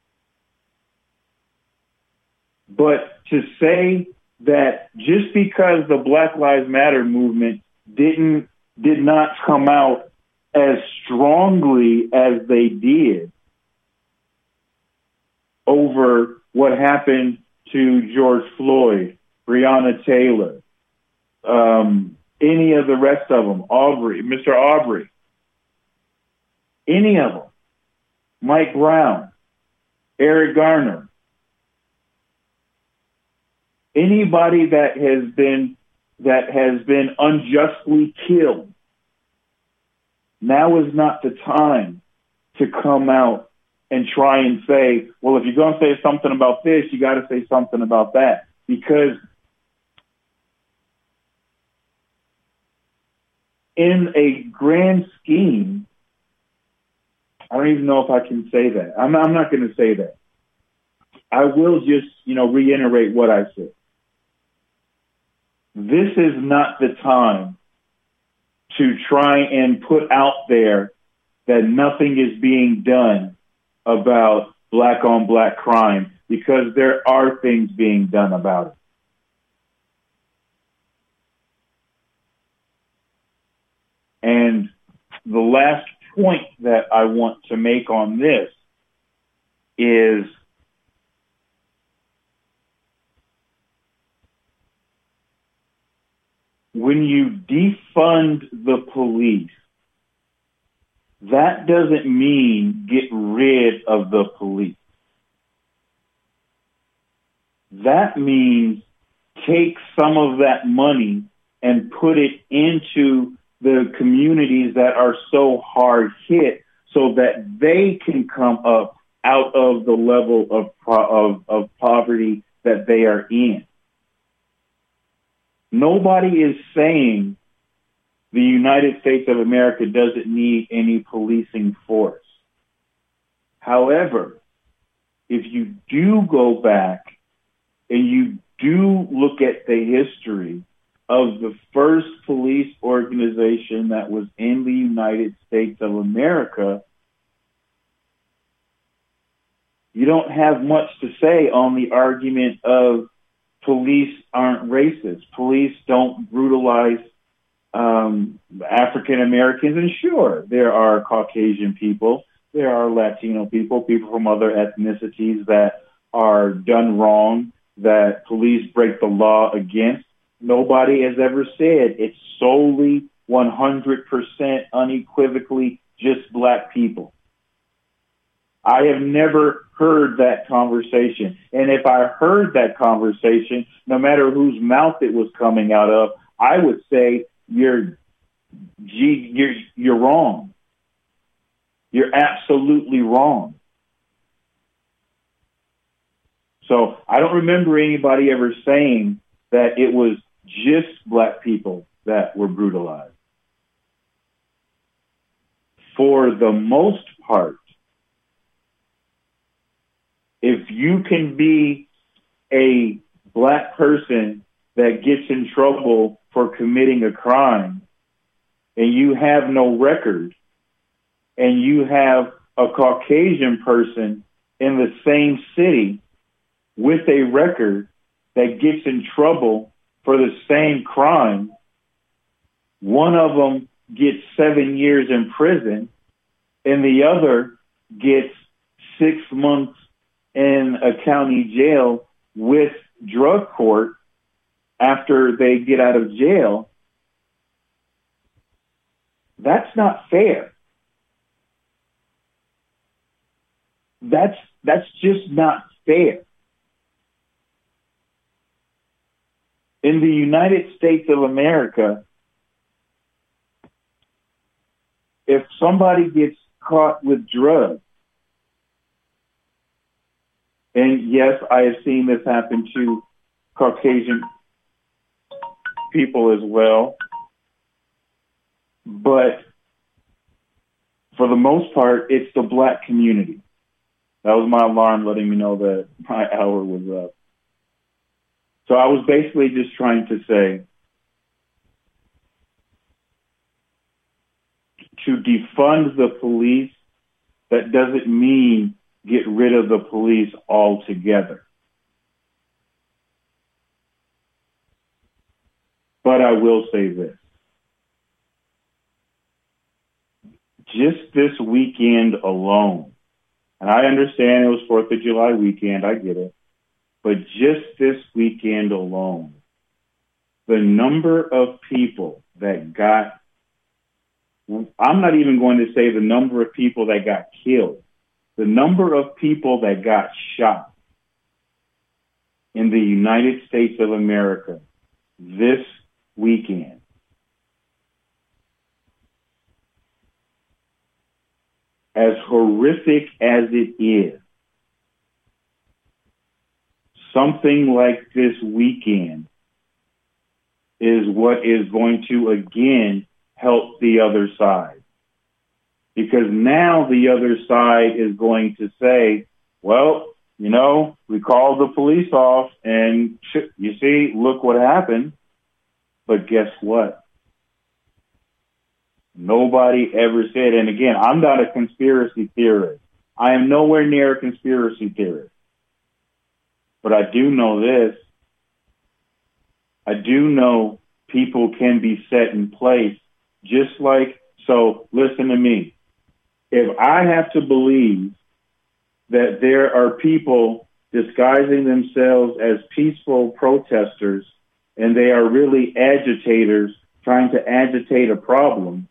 But to say that just because the Black Lives Matter movement didn't did not come out as strongly as they did over what happened to George Floyd, Breonna Taylor, um, any of the rest of them, Aubrey, Mister Aubrey, any of them, Mike Brown, Eric Garner, anybody that has been that has been unjustly killed, now is not the time to come out and try and say, well, if you're going to say something about this, you got to say something about that. Because in a grand scheme, I don't even know if I can say that. I'm, I'm not going to say that. I will just, you know, reiterate what I said. This is not the time to try and put out there that nothing is being done about black on black crime, because there are things being done about it. And the last point that I want to make on this is when you defund the police, that doesn't mean get rid of the police. That means take some of that money and put it into the communities that are so hard hit so that they can come up out of the level of, of, of poverty that they are in. Nobody is saying the United States of America doesn't need any policing force. However, if you do go back and you do look at the history of the first police organization that was in the United States of America, you don't have much to say on the argument of police aren't racist. Police don't brutalize um, African Americans. And sure, there are Caucasian people, there are Latino people, people from other ethnicities that are done wrong, that police break the law against. Nobody has ever said it's solely one hundred percent unequivocally just black people. I have never heard that conversation. And if I heard that conversation, no matter whose mouth it was coming out of, I would say, you're, gee, you're, you're wrong. You're absolutely wrong. So I don't remember anybody ever saying that it was just black people that were brutalized. For the most part, if you can be a black person that gets in trouble for committing a crime and you have no record, and you have a Caucasian person in the same city with a record that gets in trouble for the same crime, one of them gets seven years in prison and the other gets six months in a county jail with drug court after they get out of jail, that's not fair. That's that's just not fair. In the United States of America, if somebody gets caught with drugs And yes, I have seen this happen to Caucasian people as well. But for the most part, it's the black community. That was my alarm letting me know that my hour was up. So I was basically just trying to say, to defund the police, that doesn't mean get rid of the police altogether. But I will say this. Just this weekend alone, and I understand it was fourth of July weekend, I get it, but just this weekend alone, the number of people that got, I'm not even going to say the number of people that got killed, the number of people that got shot in the United States of America this weekend. As horrific as it is, something like this weekend is what is going to, again, help the other side. Because now the other side is going to say, well, you know, we called the police off and you see, look what happened. But guess what? Nobody ever said, and again, I'm not a conspiracy theorist. I am nowhere near a conspiracy theorist. But I do know this. I do know people can be set in place just like, so listen to me. If I have to believe that there are people disguising themselves as peaceful protesters and they are really agitators trying to agitate a problem,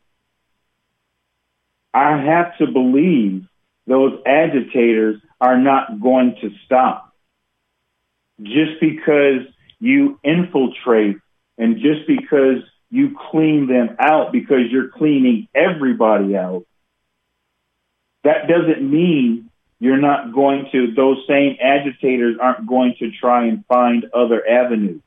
I have to believe those agitators are not going to stop. Just because you infiltrate and just because you clean them out because you're cleaning everybody out, that doesn't mean you're not going to, those same agitators aren't going to try and find other avenues.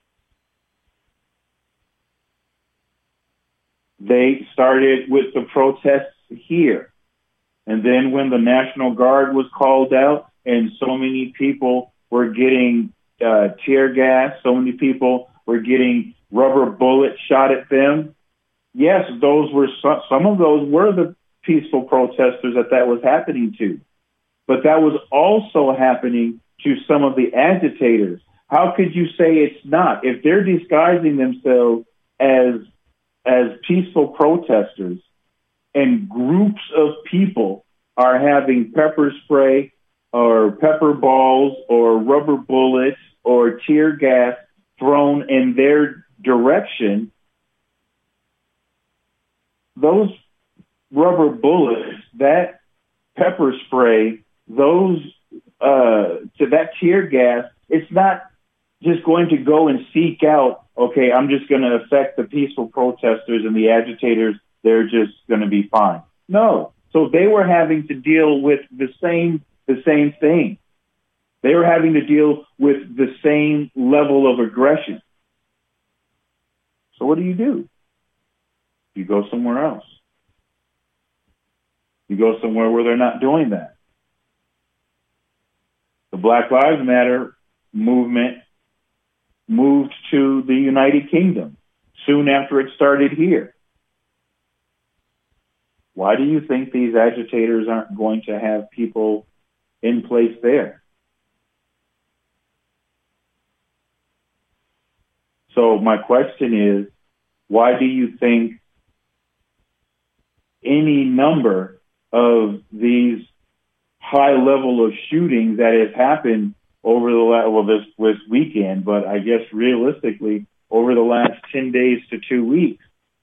They started with the protests here. And then when the National Guard was called out and so many people were getting uh, tear gas, so many people were getting rubber bullets shot at them. Yes, those were some, some of those were the peaceful protesters that that was happening to. But that was also happening to some of the agitators. How could you say it's not? If they're disguising themselves as as peaceful protesters and groups of people are having pepper spray or pepper balls or rubber bullets or tear gas thrown in their direction, those rubber bullets, that pepper spray, those uh, to that tear gas, it's not just going to go and seek out, okay, I'm just going to affect the peaceful protesters and the agitators, they're just going to be fine. No. So they were having to deal with the same the same thing. They were having to deal with the same level of aggression. So what do you do? You go somewhere else. You go somewhere where they're not doing that. The Black Lives Matter movement moved to the United Kingdom soon after it started here. Why do you think these agitators aren't going to have people in place there? So my question is, why do you think any number of these high level of shootings that has happened over the last, well, this, this weekend, but I guess realistically over the last ten days to two weeks,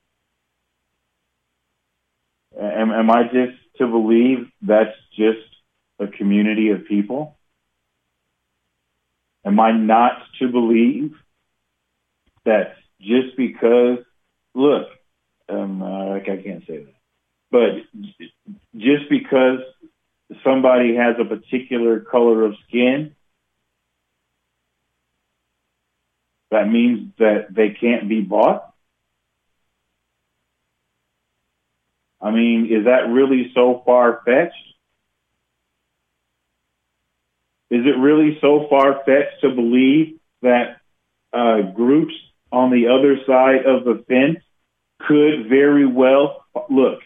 am, am I just to believe that's just a community of people? Am I not to believe that just because, look, um, uh, I can't say that, but just because somebody has a particular color of skin, that means that they can't be bought? I mean, is that really so far-fetched? Is it really so far-fetched to believe that uh, groups on the other side of the fence could very well, look,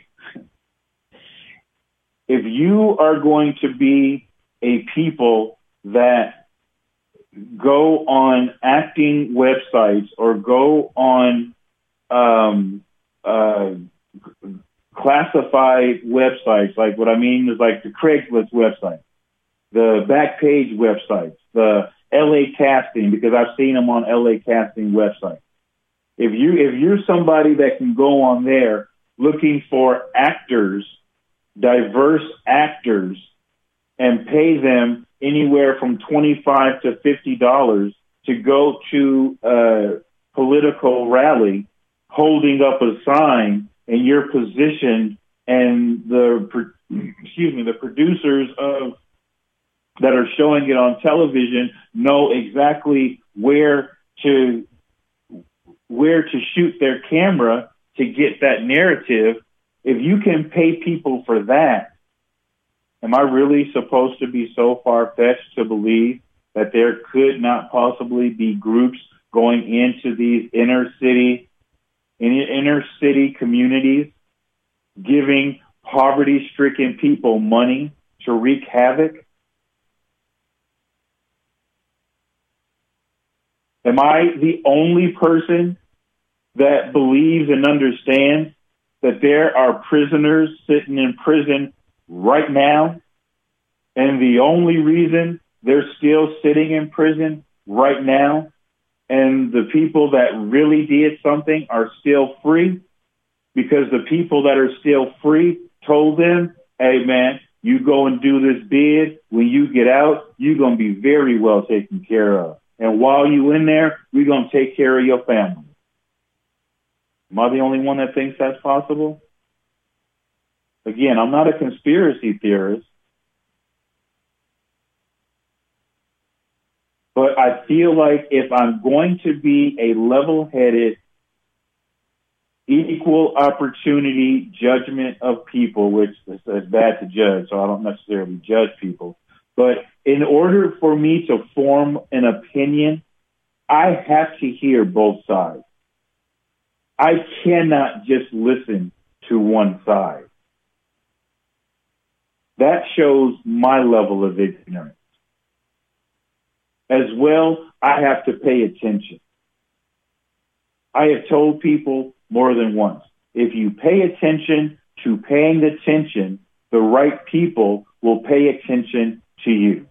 if you are going to be a people that go on acting websites or go on um, uh, classified websites, like what I mean is like the Craigslist website, the Backpage websites, the L A Casting, because I've seen them on L A Casting websites. If you if you're somebody that can go on there looking for actors, diverse actors, and pay them anywhere from twenty-five to fifty dollars to go to a political rally, holding up a sign, and you're positioned, and the excuse me, the producers of that are showing it on television know exactly where to where to shoot their camera to get that narrative. If you can pay people for that, am I really supposed to be so far-fetched to believe that there could not possibly be groups going into these inner city, inner city communities, giving poverty-stricken people money to wreak havoc? Am I the only person that believes and understands that there are prisoners sitting in prison right now, and the only reason they're still sitting in prison right now and the people that really did something are still free because the people that are still free told them, hey, man, you go and do this bid. When you get out, you're going to be very well taken care of. And while you in there, we're going to take care of your family. Am I the only one that thinks that's possible? Again, I'm not a conspiracy theorist, but I feel like if I'm going to be a level-headed, equal opportunity judgment of people, which is bad to judge, so I don't necessarily judge people, but in order for me to form an opinion, I have to hear both sides. I cannot just listen to one side. That shows my level of ignorance. As well, I have to pay attention. I have told people more than once, if you pay attention to paying attention, the right people will pay attention to you.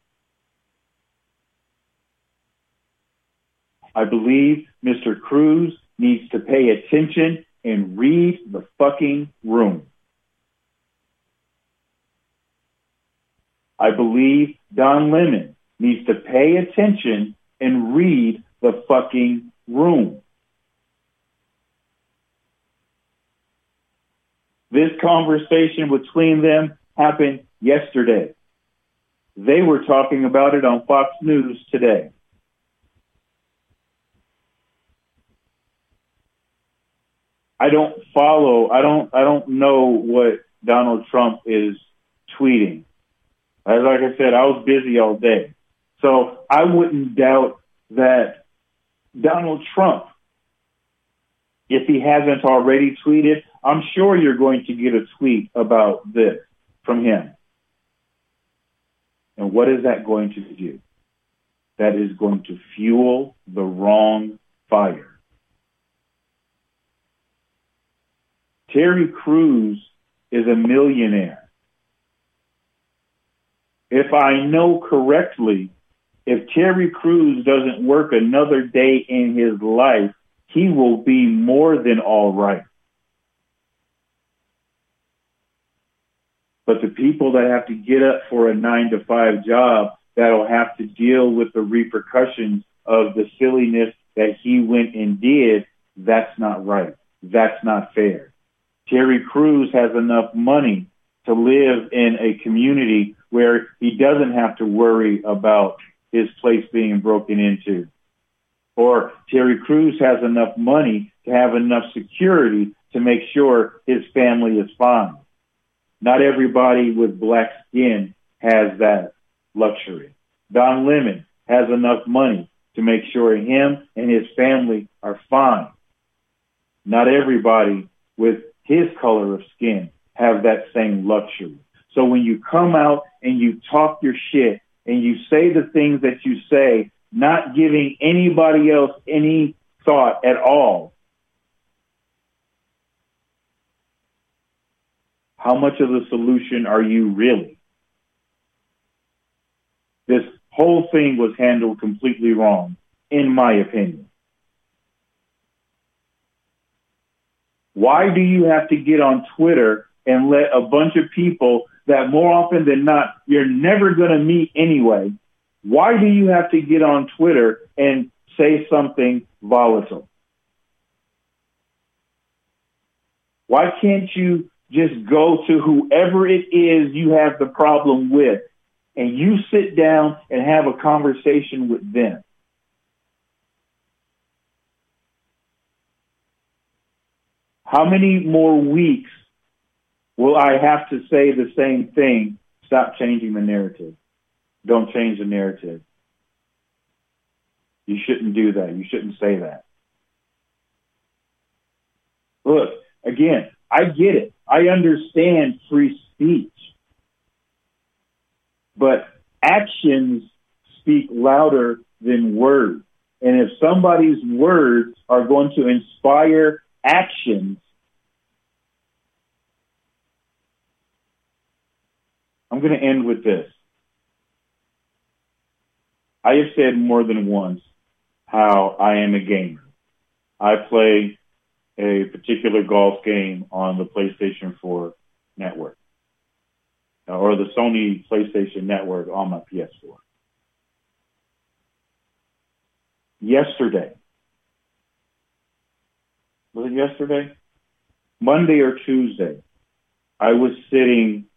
I believe Mister Cruz needs to pay attention and read the fucking room. I believe Don Lemon needs to pay attention and read the fucking room. This conversation between them happened yesterday. They were talking about it on Fox News today. I don't follow, I don't, I don't know what Donald Trump is tweeting. As like I said, I was busy all day. So I wouldn't doubt that Donald Trump, if he hasn't already tweeted, I'm sure you're going to get a tweet about this from him. And what is that going to do? That is going to fuel the wrong fire. Terry Crews is a millionaire. If I know correctly, if Terry Crews doesn't work another day in his life, he will be more than all right. But the people that have to get up for a nine to five job, that'll have to deal with the repercussions of the silliness that he went and did, that's not right. That's not fair. Terry Crews has enough money to live in a community where he doesn't have to worry about his place being broken into. Or Terry Crews has enough money to have enough security to make sure his family is fine. Not everybody with black skin has that luxury. Don Lemon has enough money to make sure him and his family are fine. Not everybody with his color of skin have that same luxury. So when you come out and you talk your shit and you say the things that you say, not giving anybody else any thought at all, how much of the solution are you really? This whole thing was handled completely wrong, in my opinion. Why do you have to get on Twitter and let a bunch of people that more often than not, you're never going to meet anyway? Why do you have to get on Twitter and say something volatile? Why can't you just go to whoever it is you have the problem with and you sit down and have a conversation with them? How many more weeks will I have to say the same thing? Stop changing the narrative. Don't change the narrative. You shouldn't do that. You shouldn't say that. Look, again, I get it. I understand free speech. But actions speak louder than words. And if somebody's words are going to inspire actions, I'm going to end with this. I have said more than once how I am a gamer. I play a particular golf game on the PlayStation four network, or the Sony PlayStation network on my P S four. Yesterday, was it yesterday? Monday or Tuesday, I was sitting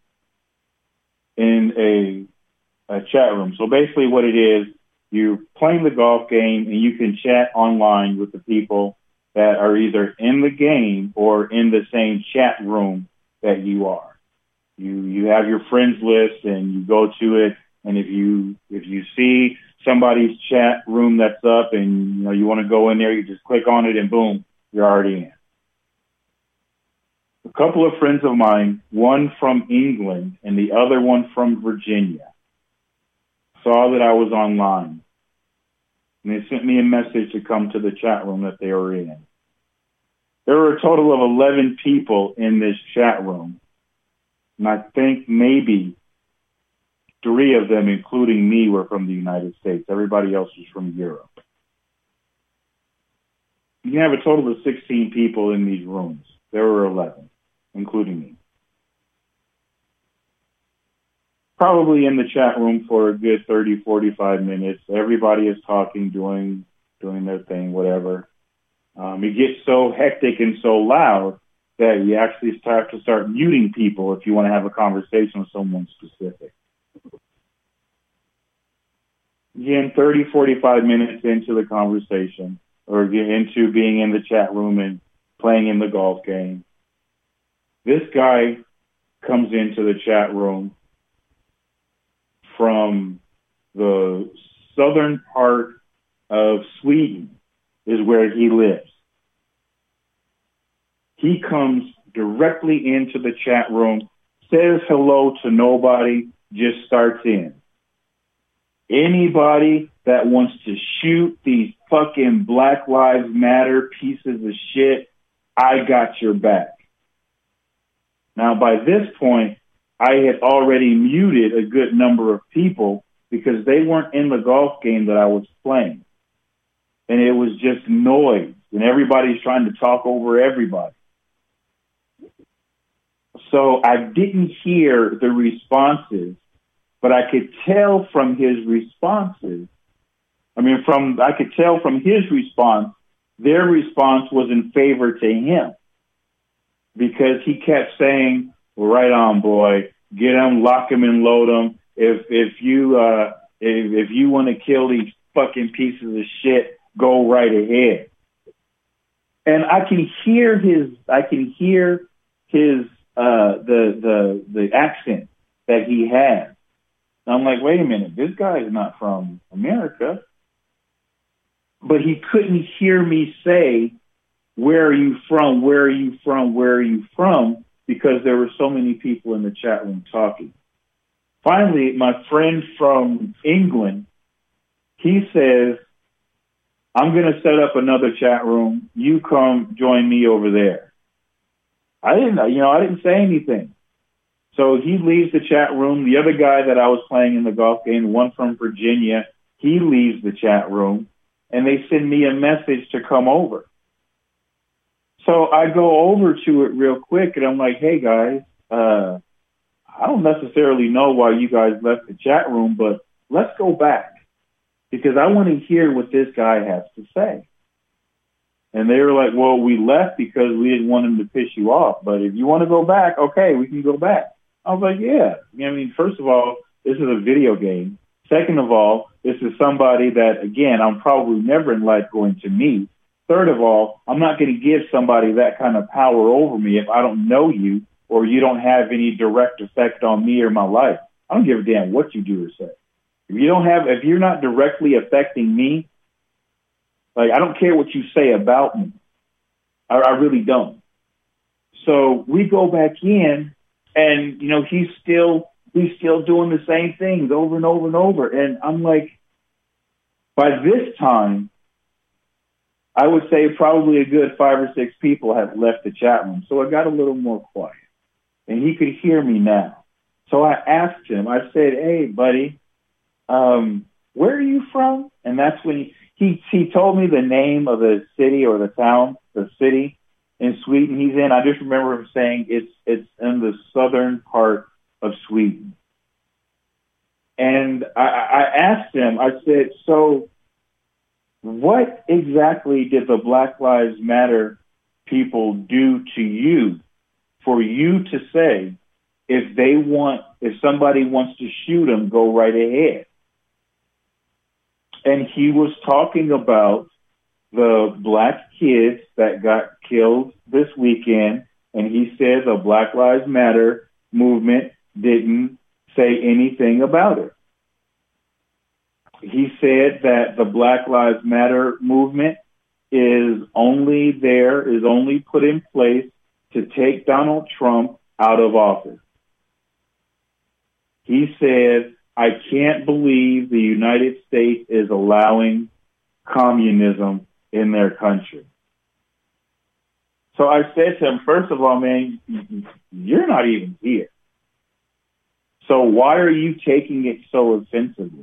in a, a chat room. So basically what it is, you're playing the golf game and you can chat online with the people that are either in the game or in the same chat room that you are. You you have your friends list and you go to it, and if you if you see somebody's chat room that's up and you know you want to go in there, you just click on it and boom, you're already in. A couple of friends of mine, one from England and the other one from Virginia, saw that I was online, and they sent me a message to come to the chat room that they were in. There were a total of eleven people in this chat room, and I think maybe three of them, including me, were from the United States. Everybody else was from Europe. You have a total of sixteen people in these rooms. There were eleven, including me. Probably in the chat room for a good thirty, forty-five minutes. Everybody is talking, doing doing their thing, whatever. Um, it gets so hectic and so loud that you actually start to start muting people if you want to have a conversation with someone specific. Again, thirty, forty-five minutes into the conversation, or into being in the chat room and playing in the golf game, this guy comes into the chat room from the southern part of Sweden, is where he lives. He comes directly into the chat room, says hello to nobody, just starts in. Anybody that wants to shoot these fucking Black Lives Matter pieces of shit, I got your back. Now, by this point, I had already muted a good number of people because they weren't in the golf game that I was playing. And it was just noise, and everybody's trying to talk over everybody. So I didn't hear the responses, but I could tell from his responses, I mean, from I could tell from his response, their response was in favor to him, because he kept saying, Well, right on, boy. Get them, lock them, and load them. If if you uh, if, if you want to kill these fucking pieces of shit, go right ahead. And I can hear his, I can hear his uh, the the the accent that he has. And I'm like, wait a minute, this guy is not from America. But he couldn't hear me say, where are you from? Where are you from? Where are you from? Because there were so many people in the chat room talking. Finally, my friend from England, he says, I'm going to set up another chat room. You come join me over there. I didn't, you know, I didn't say anything. So he leaves the chat room. The other guy that I was playing in the golf game, one from Virginia, he leaves the chat room, and they send me a message to come over. So I go over to it real quick, and I'm like, hey, guys, uh, I don't necessarily know why you guys left the chat room, but let's go back because I want to hear what this guy has to say. And they were like, well, we left because we didn't want him to piss you off. But if you want to go back, okay, we can go back. I was like, yeah. I mean, first of all, this is a video game. Second of all, this is somebody that, again, I'm probably never in life going to meet. Third of all, I'm not going to give somebody that kind of power over me if I don't know you or you don't have any direct effect on me or my life. I don't give a damn what you do or say. If you don't have, if you're not directly affecting me, like, I don't care what you say about me. I, I really don't. So we go back in and, you know, he's still, he's still doing the same things over and over and over. And I'm like, by this time, I would say probably a good five or six people had left the chat room. So it got a little more quiet and he could hear me now. So I asked him, I said, hey, buddy, um, where are you from? And that's when he, he, he told me the name of the city or the town, the city in Sweden he's in. I just remember him saying it's, it's in the southern part of Sweden. And I, I asked him, I said, so what exactly did the Black Lives Matter people do to you for you to say, if they want, if somebody wants to shoot them, go right ahead? And he was talking about the black kids that got killed this weekend. And he said the Black Lives Matter movement didn't say anything about it. He said that the Black Lives Matter movement is only there, is only put in place to take Donald Trump out of office. He said, I can't believe the United States is allowing communism in their country. So I said to him, first of all, man, you're not even here. So why are you taking it so offensively?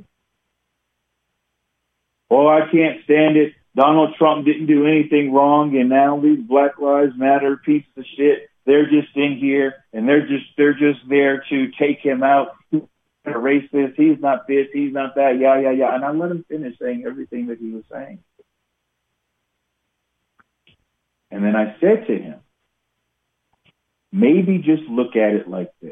Oh, I can't stand it. Donald Trump didn't do anything wrong, and now these Black Lives Matter pieces of shit, they're just in here, and they're just they're just there to take him out, erase this. He's not this, he's not that, yeah, yeah, yeah. And I let him finish saying everything that he was saying. And then I said to him, maybe just look at it like this.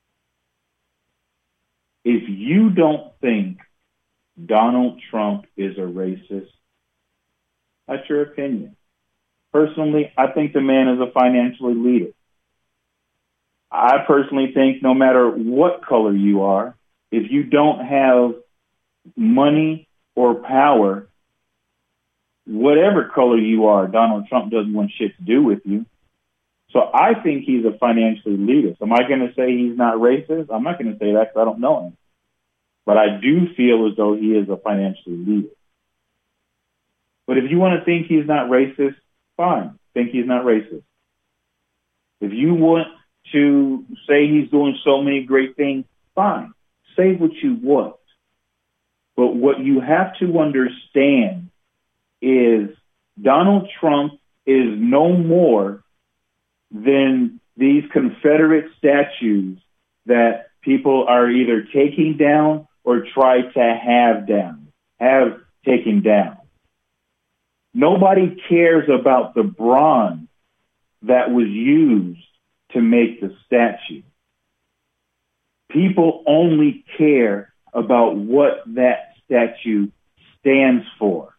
If you don't think Donald Trump is a racist, that's your opinion. Personally, I think the man is a financial elitist. I personally think no matter what color you are, if you don't have money or power, whatever color you are, Donald Trump doesn't want shit to do with you. So I think he's a financial elitist. Am I going to say he's not racist? I'm not going to say that because I don't know him. But I do feel as though he is a financial elitist. But if you want to think he's not racist, fine. Think he's not racist. If you want to say he's doing so many great things, fine. Say what you want. But what you have to understand is Donald Trump is no more than these Confederate statues that people are either taking down or try to have down, have taken down. Nobody cares about the bronze that was used to make the statue. People only care about what that statue stands for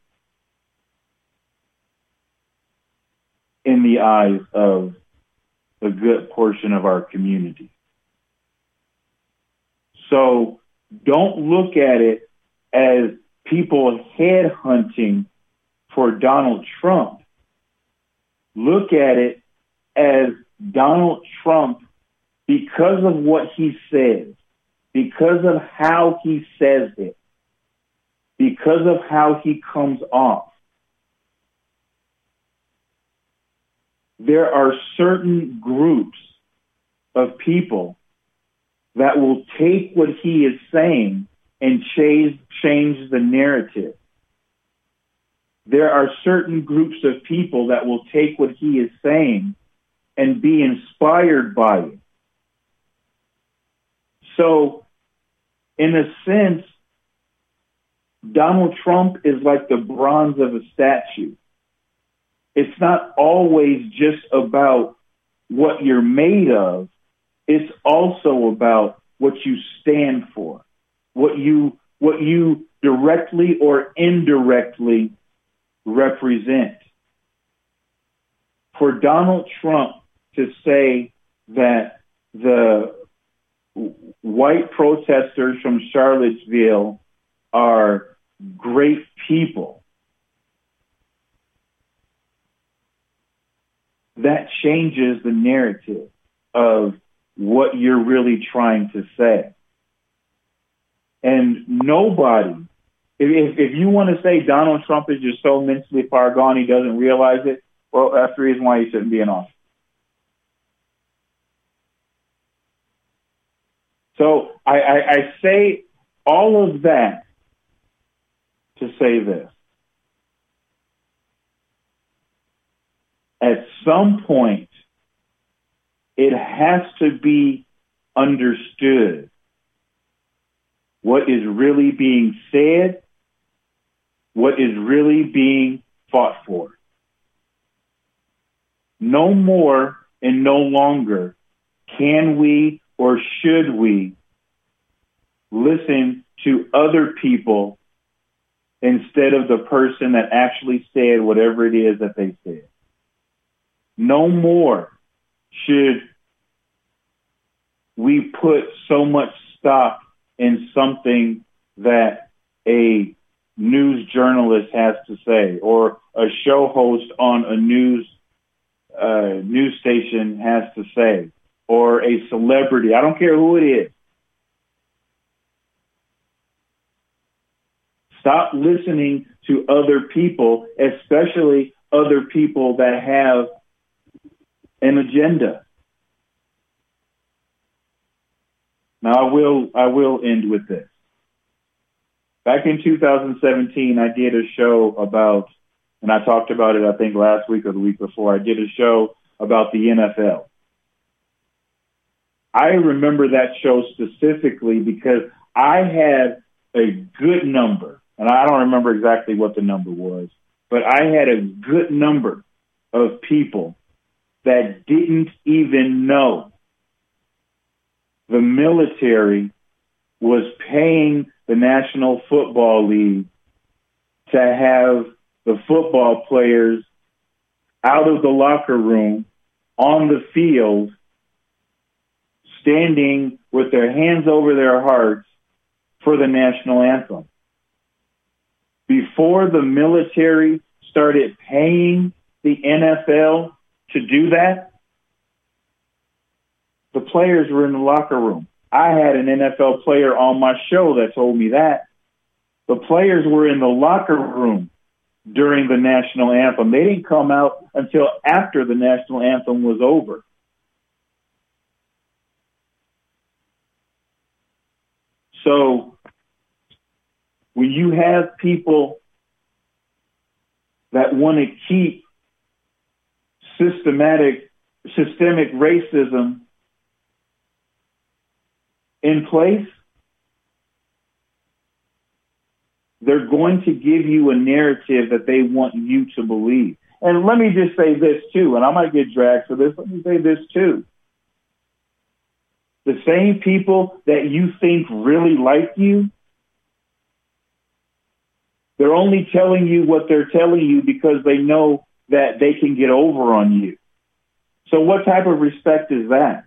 in the eyes of a good portion of our community. So don't look at it as people headhunting for Donald Trump. Look at it as Donald Trump, because of what he says, because of how he says it, because of how he comes off. There are certain groups of people that will take what he is saying and change, change the narrative. There are certain groups of people that will take what he is saying and be inspired by it. So, in a sense, Donald Trump is like the bronze of a statue. It's not always just about what you're made of. It's also about what you stand for, what you what you directly or indirectly represent. For Donald Trump to say that the white protesters from Charlottesville are great people, that changes the narrative of what you're really trying to say. And nobody, if, if you want to say Donald Trump is just so mentally far gone he doesn't realize it, well, that's the reason why he shouldn't be in office. So I, I, I say all of that to say this. At some point, it has to be understood what is really being said, what is really being fought for. No more and no longer can we or should we listen to other people instead of the person that actually said whatever it is that they said. No more should we put so much stock in something that a news journalist has to say or a show host on a news uh, news station has to say, or a celebrity. I don't care who it is. Stop listening to other people, especially other people that have an agenda. Now, I will I will end with this. Back in two thousand seventeen, I did a show about, and I talked about it, I think, last week or the week before. I did a show about the N F L. I remember that show specifically because I had a good number, and I don't remember exactly what the number was, but I had a good number of people that didn't even know the military was paying the National Football League to have the football players out of the locker room on the field, standing with their hands over their hearts for the national anthem. Before the military started paying the N F L to do that, the players were in the locker room. I had an N F L player on my show that told me that. The players were in the locker room during the national anthem. They didn't come out until after the national anthem was over. So when you have people that want to keep systematic, systemic racism in place, they're going to give you a narrative that they want you to believe. And let me just say this too, and I might get dragged for this. Let me say this too. The same people that you think really like you, they're only telling you what they're telling you because they know that they can get over on you. So what type of respect is that?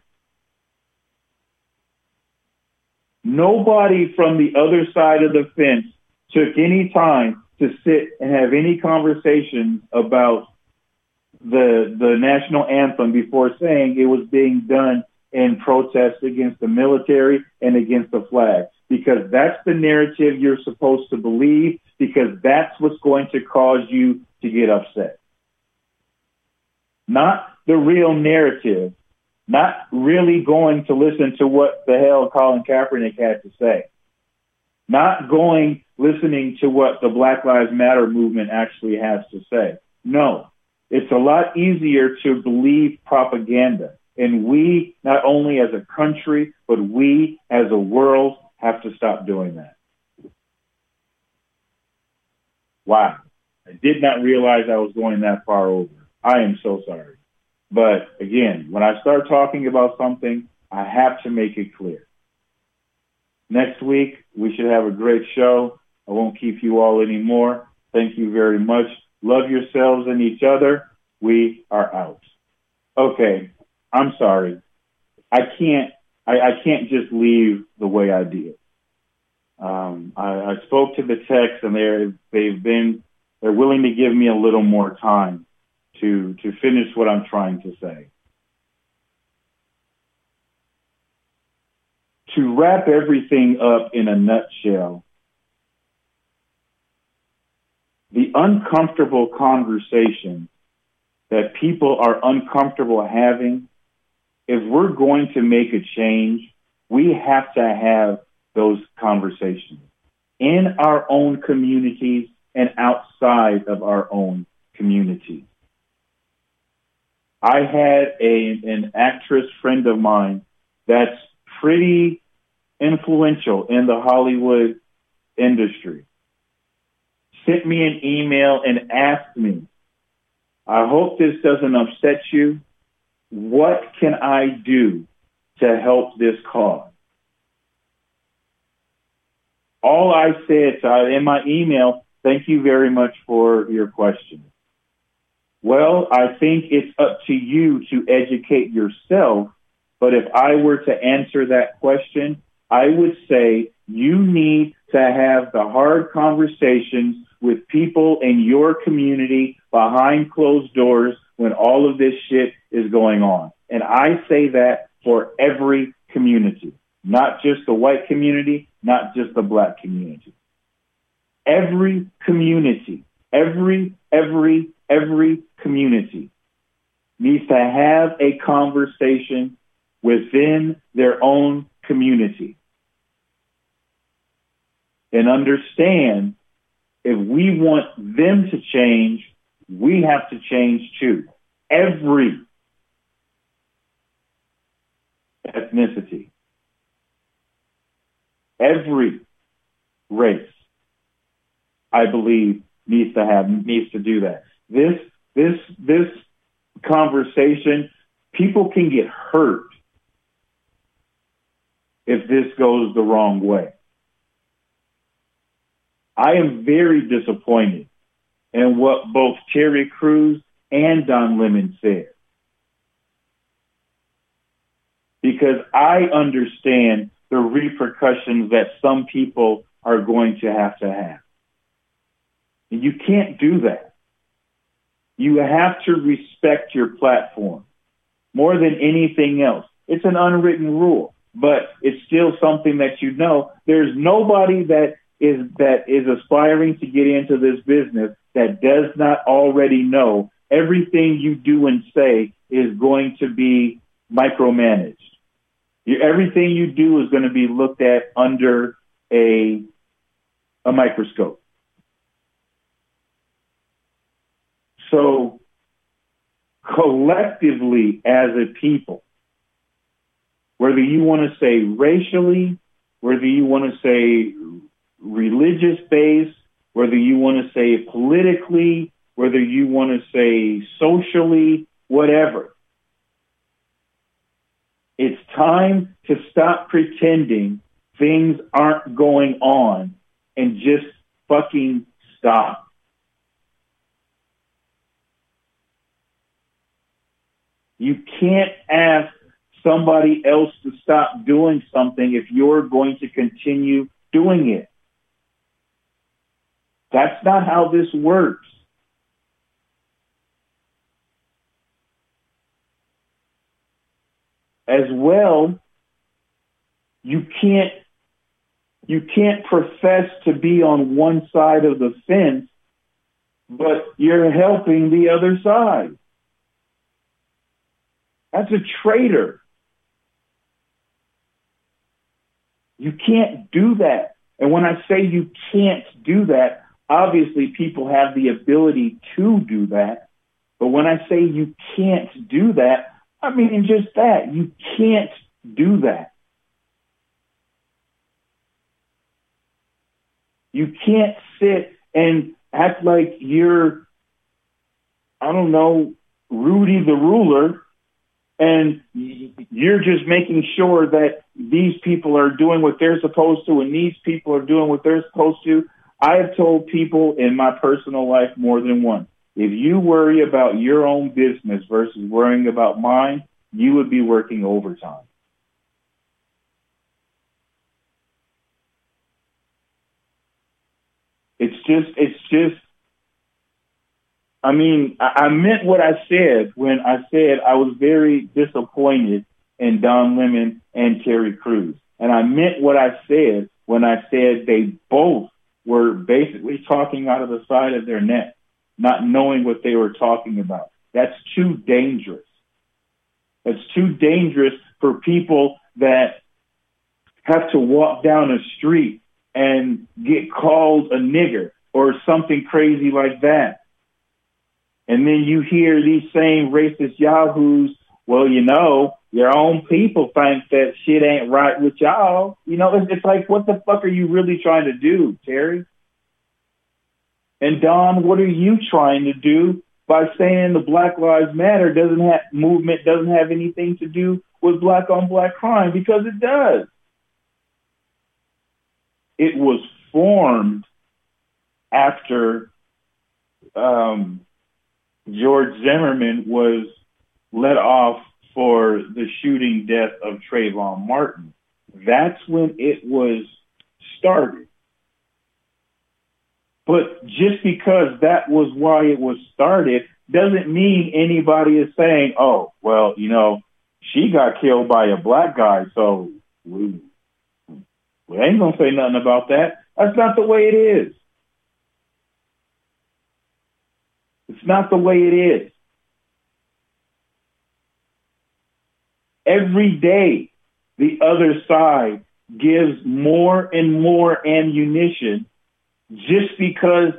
Nobody from the other side of the fence took any time to sit and have any conversations about the the national anthem before saying it was being done in protest against the military and against the flag, because that's the narrative you're supposed to believe, because that's what's going to cause you to get upset. Not the real narrative, not really going to listen to what the hell Colin Kaepernick had to say, not going, listening to what the Black Lives Matter movement actually has to say. No, it's a lot easier to believe propaganda. And we, not only as a country, but we as a world have to stop doing that. Wow. I did not realize I was going that far over. I am so sorry. But again, when I start talking about something, I have to make it clear. Next week, we should have a great show. I won't keep you all anymore. Thank you very much. Love yourselves and each other. We are out. Okay. I'm sorry. I can't. I, I can't just leave the way I did. Um, I, I spoke to the techs, and they're they've been they're willing to give me a little more time to to finish what I'm trying to say. To wrap everything up in a nutshell, the uncomfortable conversation that people are uncomfortable having, if we're going to make a change, we have to have those conversations in our own communities and outside of our own communities. I had a, an actress friend of mine that's pretty influential in the Hollywood industry, sent me an email and asked me, I hope this doesn't upset you. What can I do to help this cause? All I said to, in my email, thank you very much for your question. Well, I think it's up to you to educate yourself. But if I were to answer that question, I would say you need to have the hard conversations with people in your community behind closed doors when all of this shit is going on. And I say that for every community, not just the white community, not just the black community. Every community, every, every, every community needs to have a conversation within their own community and understand if we want them to change, we have to change too. Every ethnicity, every race, I believe, needs to have needs to do that. This this this conversation, people can get hurt if this goes the wrong way. I am very disappointed in what both Terry Crews and Don Lemon said, because I understand the repercussions that some people are going to have to have. And you can't do that. You have to respect your platform more than anything else. It's an unwritten rule, but it's still something that you know. There's nobody that is that is aspiring to get into this business that does not already know everything you do and say is going to be micromanaged. You, everything you do is going to be looked at under a a microscope. So collectively as a people, whether you want to say racially, whether you want to say religious based, whether you want to say politically, whether you want to say socially, whatever, It's time to stop pretending things aren't going on and just fucking stop. You can't ask somebody else to stop doing something if you're going to continue doing it. That's not how this works. As well, you can't you can't profess to be on one side of the fence, but you're helping the other side. That's a traitor. You can't do that. And when I say you can't do that, obviously people have the ability to do that. But when I say you can't do that, I mean just that. You can't do that. You can't sit and act like you're, I don't know, Rudy the ruler, and you're just making sure that these people are doing what they're supposed to and these people are doing what they're supposed to. I have told people in my personal life more than once, if you worry about your own business versus worrying about mine, you would be working overtime. It's just, it's just, I mean, I, I meant what I said when I said I was very disappointed in Don Lemon and Terry Crews. And I meant what I said when I said they both were basically talking out of the side of their neck, not knowing what they were talking about. That's too dangerous. That's too dangerous for people that have to walk down a street and get called a nigger or something crazy like that. And then you hear these same racist yahoos, well, you know, your own people think that shit ain't right with y'all. You know, it's, it's like, what the fuck are you really trying to do, Terry? And Don, what are you trying to do by saying the Black Lives Matter doesn't have movement doesn't have anything to do with black on black crime? Because it does. It was formed after um, George Zimmerman was let off for the shooting death of Trayvon Martin. That's when it was started. But just because that was why it was started doesn't mean anybody is saying, oh, well, you know, she got killed by a black guy, so we, we ain't going to say nothing about that. That's not the way it is. It's not the way it is. Every day, the other side gives more and more ammunition just because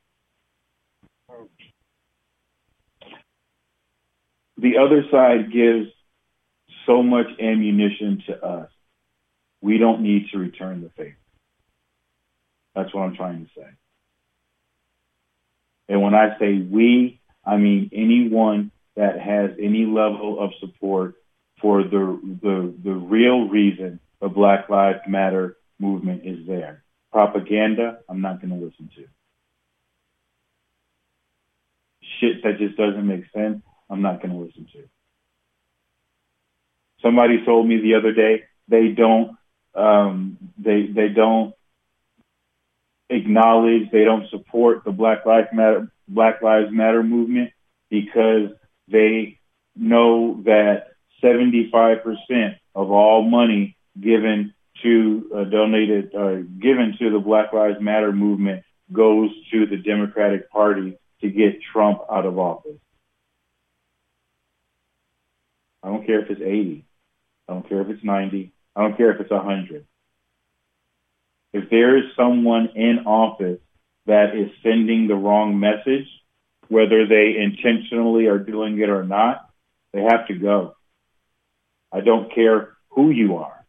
the other side gives so much ammunition to us. We don't need to return the favor. That's what I'm trying to say. And when I say we, I mean anyone that has any level of support for the the, the real reason the Black Lives Matter movement is there. Propaganda, I'm not going to listen to. Shit that just doesn't make sense, I'm not going to listen to. Somebody told me the other day they don't um, they they don't acknowledge, they don't support the Black Lives Matter Black Lives Matter movement because they know that seventy-five percent of all money given to uh, donated uh, given to the Black Lives Matter movement goes to the Democratic Party to get Trump out of office. I don't care if it's eighty. I don't care if it's ninety. I don't care if it's one hundred. If there is someone in office that is sending the wrong message, whether they intentionally are doing it or not, they have to go. I don't care who you are.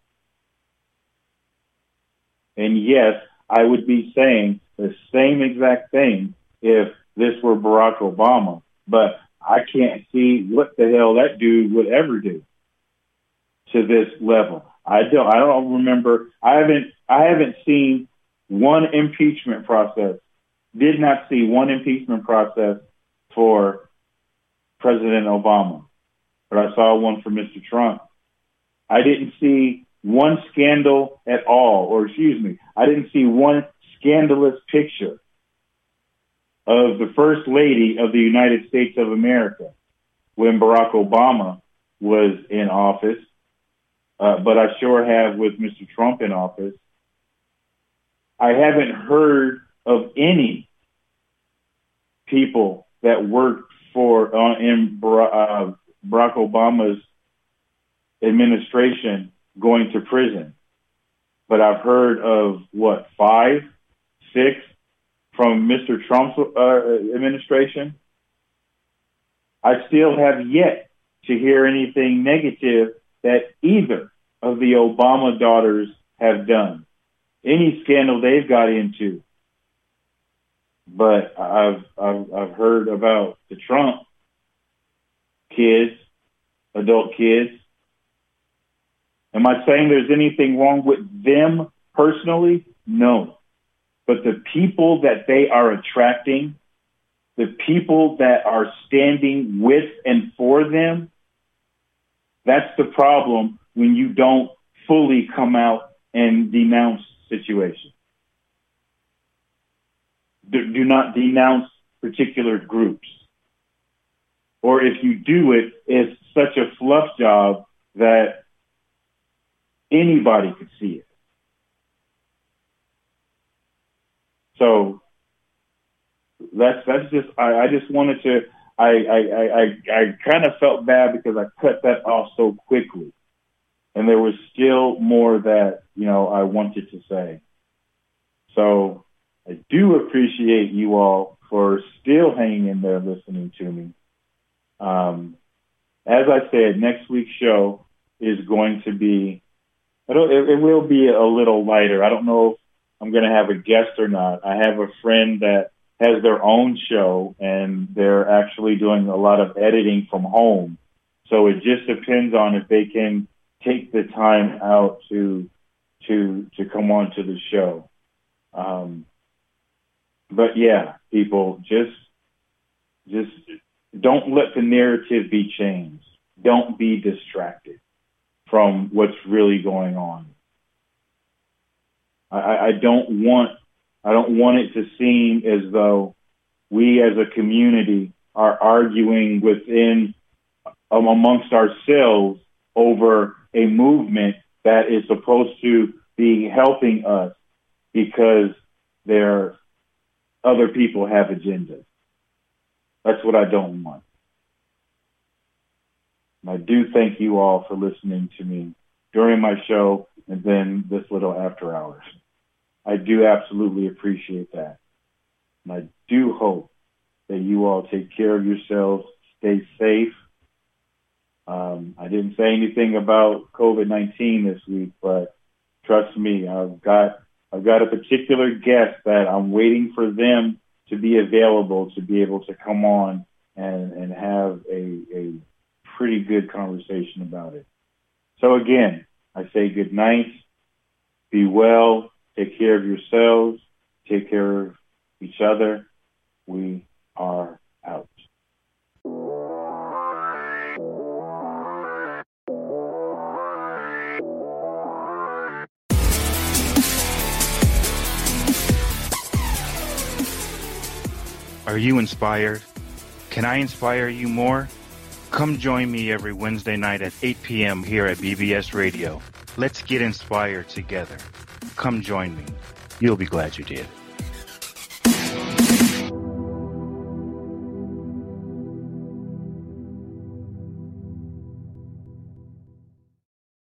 And yes, I would be saying the same exact thing if this were Barack Obama, but I can't see what the hell that dude would ever do. to this level. I don't, I don't remember. I haven't, I haven't seen one impeachment process, did not see one impeachment process for President Obama, but I saw one for Mister Trump. I didn't see one scandal at all, or excuse me, I didn't see one scandalous picture of the First Lady of the United States of America when Barack Obama was in office, uh, but I sure have with Mister Trump in office. I haven't heard of any people that worked for uh, in uh, Barack Obama's administration going to prison. But I've heard of, what, five, six from Mister Trump's uh, administration. I still have yet to hear anything negative that either of the Obama daughters have done, any scandal they've got into. But I've, I've, I've heard about the Trump kids, adult kids. Am I saying there's anything wrong with them personally? No. But the people that they are attracting, the people that are standing with and for them, that's the problem when you don't fully come out and denounce situations. Do, do not denounce particular groups. Or if you do it, it's such a fluff job that anybody could see it. So that's that's just I, I just wanted to I I I, I kind of felt bad because I cut that off so quickly. And there was still more that, you know, I wanted to say. So I do appreciate you all for still hanging in there listening to me. Um, as I said, next week's show is going to be, I don't, it, it will be a little lighter. I don't know if I'm going to have a guest or not. I have a friend that has their own show, and they're actually doing a lot of editing from home. So it just depends on if they can take the time out to to to come on to the show. Um, but yeah, people, just just don't let the narrative be changed. Don't be distracted from what's really going on. I, I don't want I don't want it to seem as though we as a community are arguing within um, amongst ourselves over a movement that is supposed to be helping us because there other people have agendas. That's what I don't want. And I do thank you all for listening to me during my show and then this little after hours. I do absolutely appreciate that. And I do hope that you all take care of yourselves, stay safe. Um, I didn't say anything about COVID nineteen this week, but trust me, I've got I've got a particular guest that I'm waiting for them to be available to be able to come on and, and have a, a pretty good conversation about it. So again, I say good night, be well, take care of yourselves, take care of each other. We are out. Are you inspired? Can I inspire you more? Come join me every Wednesday night at eight p.m. here at B B S Radio. Let's get inspired together. Come join me. You'll be glad you did.